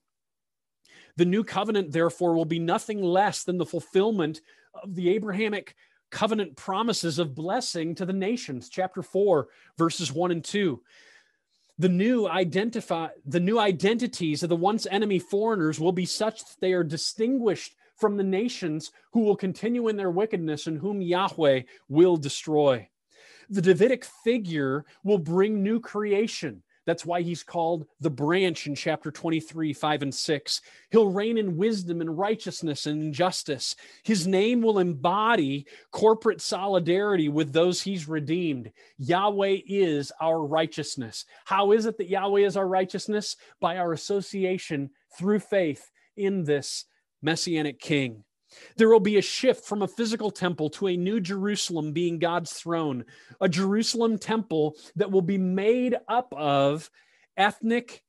The new covenant, therefore, will be nothing less than the fulfillment of the Abrahamic covenant promises of blessing to the nations, chapter four, verses one and two. The new identify the new identities of the once enemy foreigners will be such that they are distinguished from the nations who will continue in their wickedness and whom Yahweh will destroy. The Davidic figure will bring new creation. That's why he's called the branch in chapter twenty-three, five and six. He'll reign in wisdom and righteousness and justice. His name will embody corporate solidarity with those he's redeemed. Yahweh is our righteousness. How is it that Yahweh is our righteousness? By our association through faith in this Messianic King. There will be a shift from a physical temple to a new Jerusalem being God's throne, a Jerusalem temple that will be made up of ethnic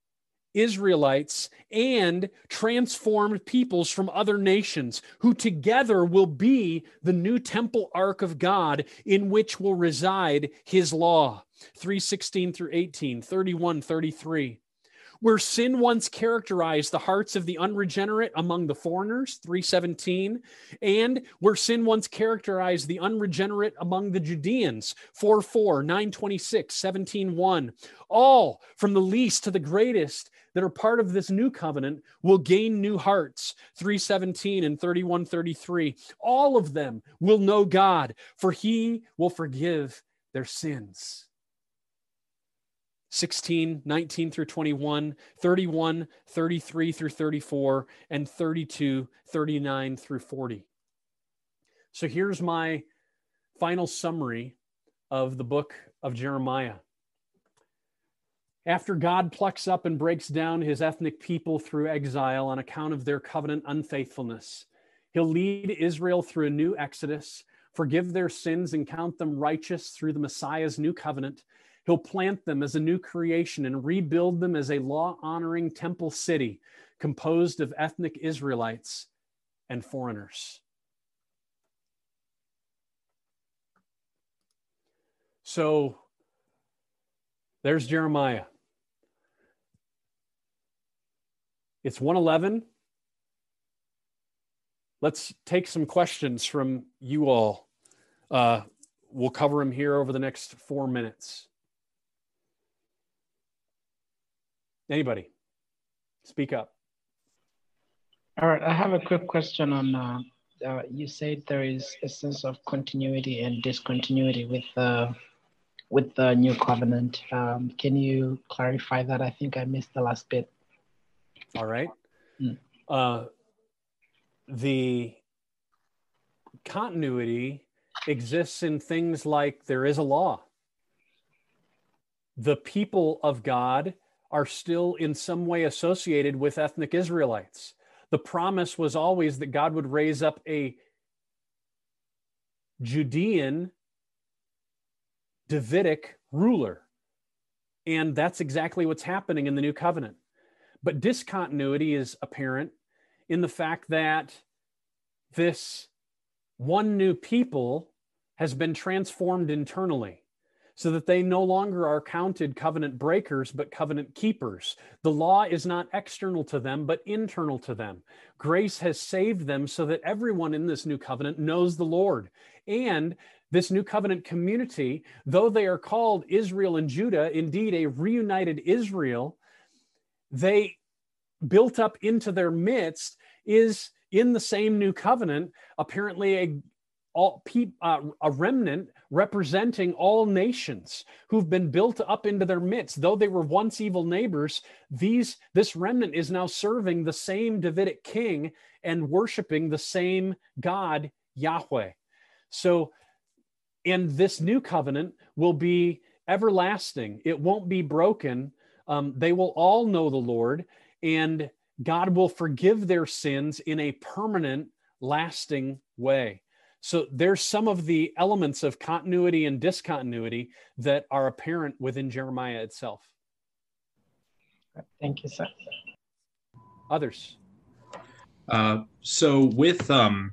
Israelites and transformed peoples from other nations who together will be the new temple ark of God in which will reside his law. three sixteen through eighteen, thirty-one, thirty-three. Where sin once characterized the hearts of the unregenerate among the foreigners, three seventeen, and where sin once characterized the unregenerate among the Judeans, four four, nine twenty-six, seventeen one. All, from the least to the greatest, that are part of this new covenant will gain new hearts, three seventeen and thirty-one thirty-three. All of them will know God, for he will forgive their sins. sixteen, nineteen through twenty-one, thirty-one, thirty-three through thirty-four, and thirty-two, thirty-nine through forty. So here's my final summary of the book of Jeremiah. After God plucks up and breaks down his ethnic people through exile on account of their covenant unfaithfulness, he'll lead Israel through a new exodus, forgive their sins, and count them righteous through the Messiah's new covenant. He'll plant them as a new creation and rebuild them as a law-honoring temple city composed of ethnic Israelites and foreigners. So there's Jeremiah. It's one eleven. Let's take some questions from you all. Uh, we'll cover them here over the next four minutes. Anybody? Speak up. All right, I have a quick question on. Uh, uh, you said there is a sense of continuity and discontinuity with uh, with the new covenant. Um, can you clarify that? I think I missed the last bit. All right. Mm. Uh, the continuity exists in things like there is a law. The people of God are still in some way associated with ethnic Israelites. The promise was always that God would raise up a Judean Davidic ruler. And that's exactly what's happening in the new covenant. But discontinuity is apparent in the fact that this one new people has been transformed internally so that they no longer are counted covenant breakers, but covenant keepers. The law is not external to them, but internal to them. Grace has saved them so that everyone in this new covenant knows the Lord. And this new covenant community, though they are called Israel and Judah, indeed a reunited Israel, they built up into their midst is in the same new covenant, apparently a, all, uh, a remnant representing all nations who've been built up into their midst. Though they were once evil neighbors, these this remnant is now serving the same Davidic king and worshiping the same God, Yahweh. So, and this new covenant will be everlasting. It won't be broken. Um, they will all know the Lord, and God will forgive their sins in a permanent, lasting way. So there's some of the elements of continuity and discontinuity that are apparent within Jeremiah itself. Thank you, sir. Others? Uh, so with um,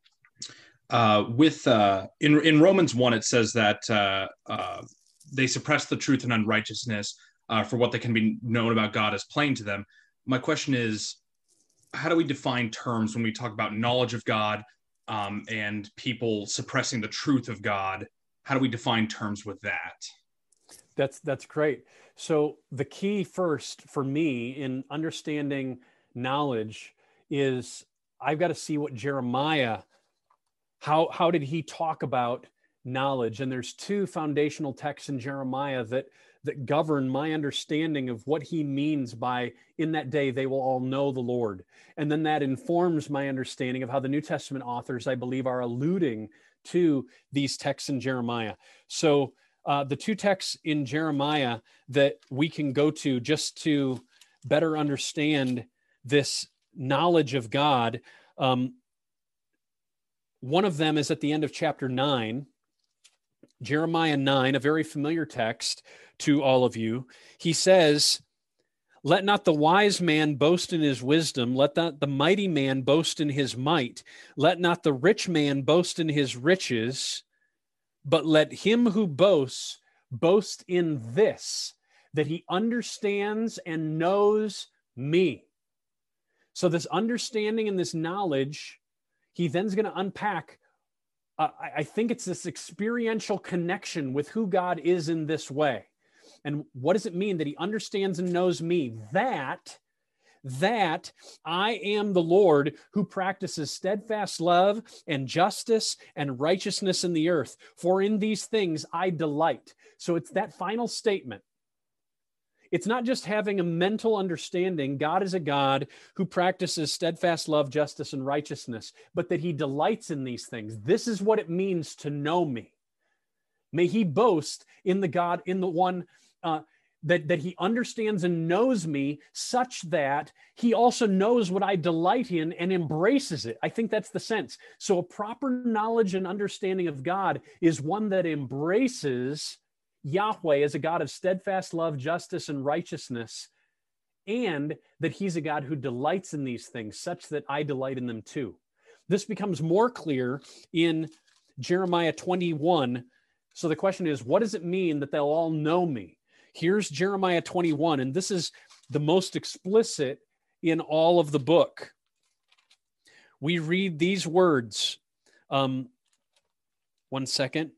uh, with uh, in in Romans one, it says that uh, uh, they suppress the truth and unrighteousness uh, for what that can be known about God is plain to them. My question is, how do we define terms when we talk about knowledge of God um, and people suppressing the truth of God? How do we define terms with that? That's that's great. So the key first for me in understanding knowledge is I've got to see what Jeremiah, how how did he talk about knowledge? And there's two foundational texts in Jeremiah that that govern my understanding of what he means by in that day they will all know the Lord. And then that informs my understanding of how the New Testament authors, I believe, are alluding to these texts in Jeremiah. So uh, the two texts in Jeremiah that we can go to just to better understand this knowledge of God, um, one of them is at the end of chapter nine, Jeremiah nine, a very familiar text to all of you. He says, "Let not the wise man boast in his wisdom. Let not the mighty man boast in his might. Let not the rich man boast in his riches, but let him who boasts boast in this, that he understands and knows me." So this understanding and this knowledge, he then's going to unpack. Uh, I, I think it's this experiential connection with who God is in this way. And what does it mean that he understands and knows me? That, that I am the Lord who practices steadfast love and justice and righteousness in the earth. For in these things I delight. So it's that final statement. It's not just having a mental understanding, God is a God who practices steadfast love, justice, and righteousness, but that he delights in these things. This is what it means to know me. May he boast in the God, in the one uh, that, that he understands and knows me such that he also knows what I delight in and embraces it. I think that's the sense. So a proper knowledge and understanding of God is one that embraces Yahweh as a God of steadfast love, justice, and righteousness, and that he's a God who delights in these things such that I delight in them too. This becomes more clear in Jeremiah twenty-one. So the question is, what does it mean that they'll all know me? Here's Jeremiah twenty-one, and this is the most explicit in all of the book. We read these words. Um, one second.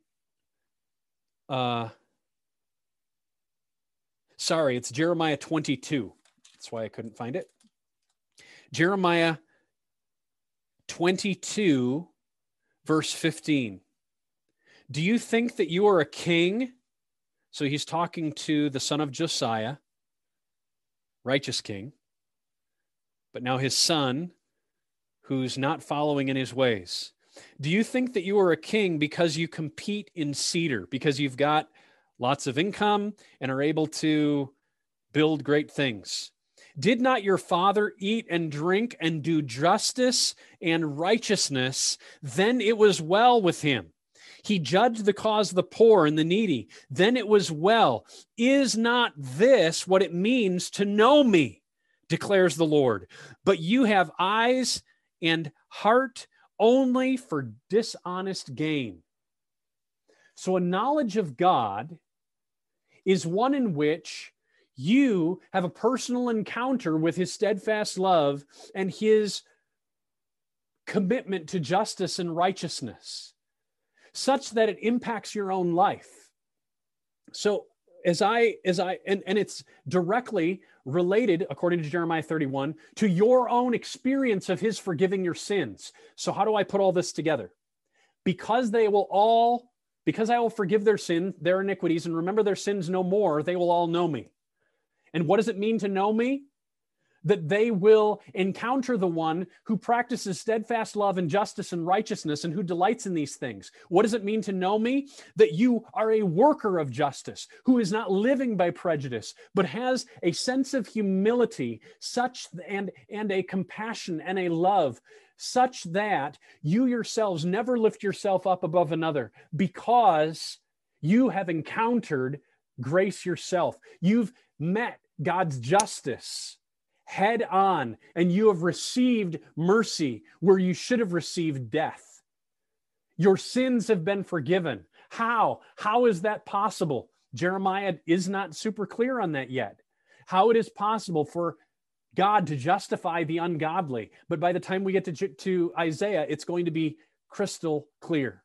Uh, Sorry, it's Jeremiah twenty-two. That's why I couldn't find it. Jeremiah twenty-two, verse fifteen. Do you think that you are a king? So he's talking to the son of Josiah, righteous king, but now his son, who's not following in his ways. Do you think that you are a king because you compete in cedar, because you've got lots of income and are able to build great things? Did not your father eat and drink and do justice and righteousness? Then it was well with him. He judged the cause of the poor and the needy. Then it was well. Is not this what it means to know me, declares the Lord? But you have eyes and heart only for dishonest gain. So a knowledge of God is one in which you have a personal encounter with his steadfast love and his commitment to justice and righteousness, such that it impacts your own life. So as I, as I, and, and it's directly related, according to Jeremiah thirty-one, to your own experience of his forgiving your sins. So how do I put all this together? Because they will all, because I will forgive their sin, their iniquities, and remember their sins no more, they will all know me. And what does it mean to know me? That they will encounter the one who practices steadfast love and justice and righteousness and who delights in these things. What does it mean to know me? That you are a worker of justice who is not living by prejudice, but has a sense of humility such and, and a compassion and a love such that you yourselves never lift yourself up above another because you have encountered grace yourself. You've met God's justice head on, and you have received mercy where you should have received death. Your sins have been forgiven. How? How is that possible? Jeremiah is not super clear on that yet. How it is possible for God to justify the ungodly. But by the time we get to, to Isaiah, it's going to be crystal clear.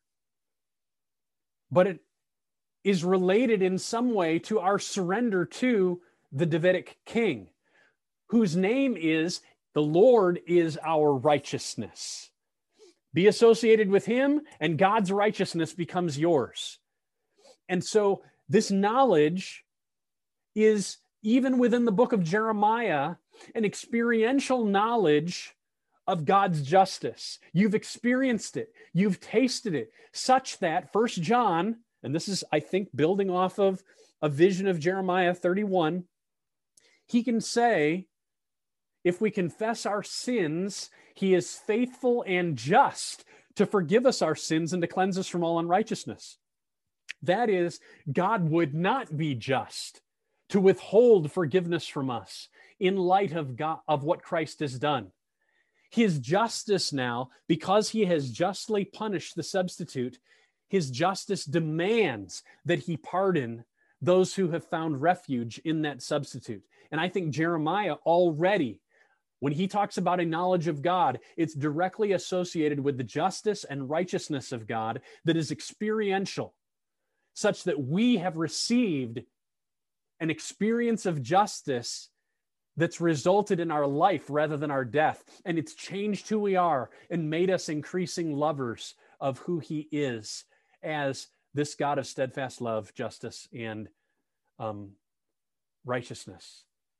But it is related in some way to our surrender to the Davidic king, whose name is, the Lord is our righteousness. Be associated with him, and God's righteousness becomes yours. And so this knowledge is, even within the book of Jeremiah, an experiential knowledge of God's justice. You've experienced it. You've tasted it, such that First John, and this is, I think, building off of a vision of Jeremiah thirty-one, he can say, if we confess our sins, he is faithful and just to forgive us our sins and to cleanse us from all unrighteousness. That is, God would not be just to withhold forgiveness from us in light of God, of what Christ has done. His justice now, because he has justly punished the substitute, his justice demands that he pardon those who have found refuge in that substitute. And I think Jeremiah already, when he talks about a knowledge of God, it's directly associated with the justice and righteousness of God that is experiential, such that we have received an experience of justice that's resulted in our life rather than our death. And it's changed who we are and made us increasing lovers of who he is as this God of steadfast love, justice, and um, righteousness.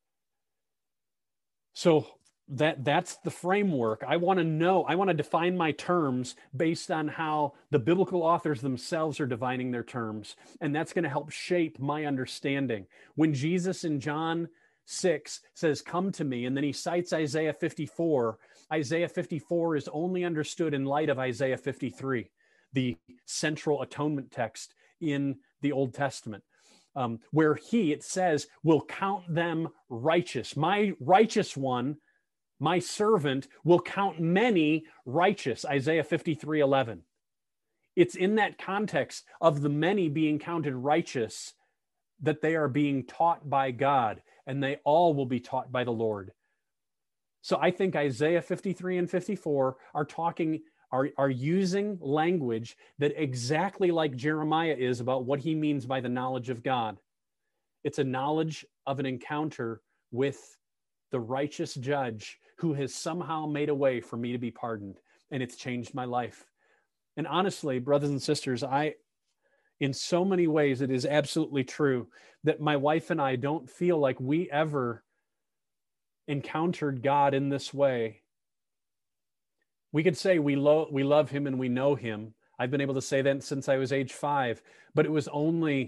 So that that's the framework. I want to know, I want to define my terms based on how the biblical authors themselves are defining their terms. And that's going to help shape my understanding. When Jesus in John six says, come to me, and then he cites Isaiah fifty-four, Isaiah fifty-four is only understood in light of Isaiah fifty-three, the central atonement text in the Old Testament. Um, where he, it says, will count them righteous. My righteous one, my servant, will count many righteous, Isaiah fifty-three eleven. It's in that context of the many being counted righteous that they are being taught by God, and they all will be taught by the Lord. So I think Isaiah fifty-three and fifty-four are talking Are, are using language that exactly like Jeremiah is about what he means by the knowledge of God. It's a knowledge of an encounter with the righteous judge who has somehow made a way for me to be pardoned. and it's changed my life. And honestly, brothers and sisters, I, in so many ways, it is absolutely true that my wife and I don't feel like we ever encountered God in this way. We could say we, lo- we love him and we know him. I've been able to say that since I was age five, but it was only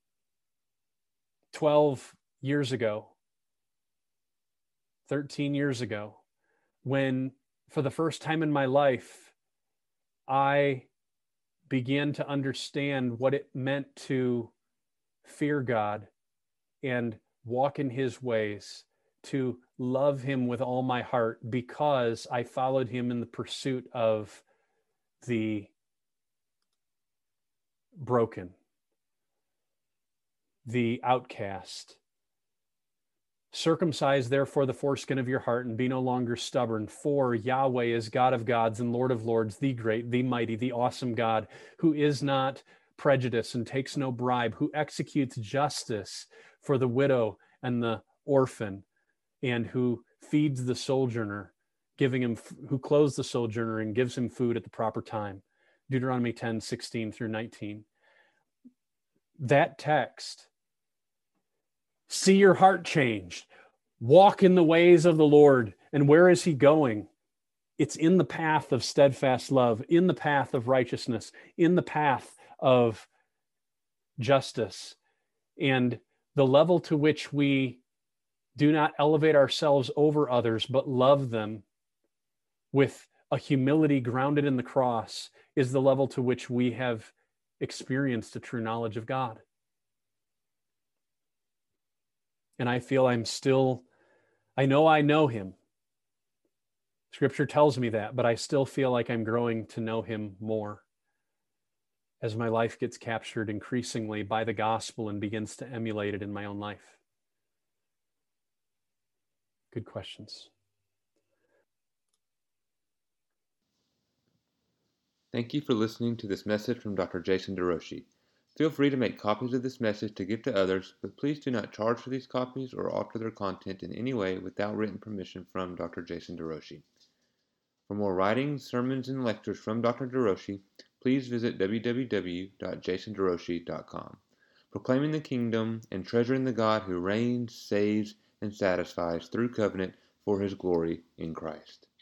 twelve years ago, thirteen years ago, when for the first time in my life, I began to understand what it meant to fear God and walk in his ways, to love him with all my heart, because I followed him in the pursuit of the broken, the outcast. Circumcise therefore the foreskin of your heart and be no longer stubborn, for Yahweh is God of gods and Lord of lords, the great, the mighty, the awesome God, who is not prejudiced and takes no bribe, who executes justice for the widow and the orphan, and who feeds the sojourner, giving him, who clothes the sojourner and gives him food at the proper time. Deuteronomy ten, sixteen through nineteen. That text, see your heart changed. Walk in the ways of the Lord. And where is he going? It's in the path of steadfast love, in the path of righteousness, in the path of justice. And the level to which we do not elevate ourselves over others, but love them with a humility grounded in the cross, is the level to which we have experienced a true knowledge of God. And I feel I'm still, I know I know him. Scripture tells me that, but I still feel like I'm growing to know him more as my life gets captured increasingly by the gospel and begins to emulate it in my own life. Good questions. Thank you for listening to this message from Doctor Jason DeRouchie. Feel free to make copies of this message to give to others, but please do not charge for these copies or alter their content in any way without written permission from Doctor Jason DeRouchie. For more writings, sermons, and lectures from Doctor DeRouchie, please visit w w w dot jason derouchie dot com. Proclaiming the kingdom and treasuring the God who reigns, saves, and satisfies through covenant for his glory in Christ.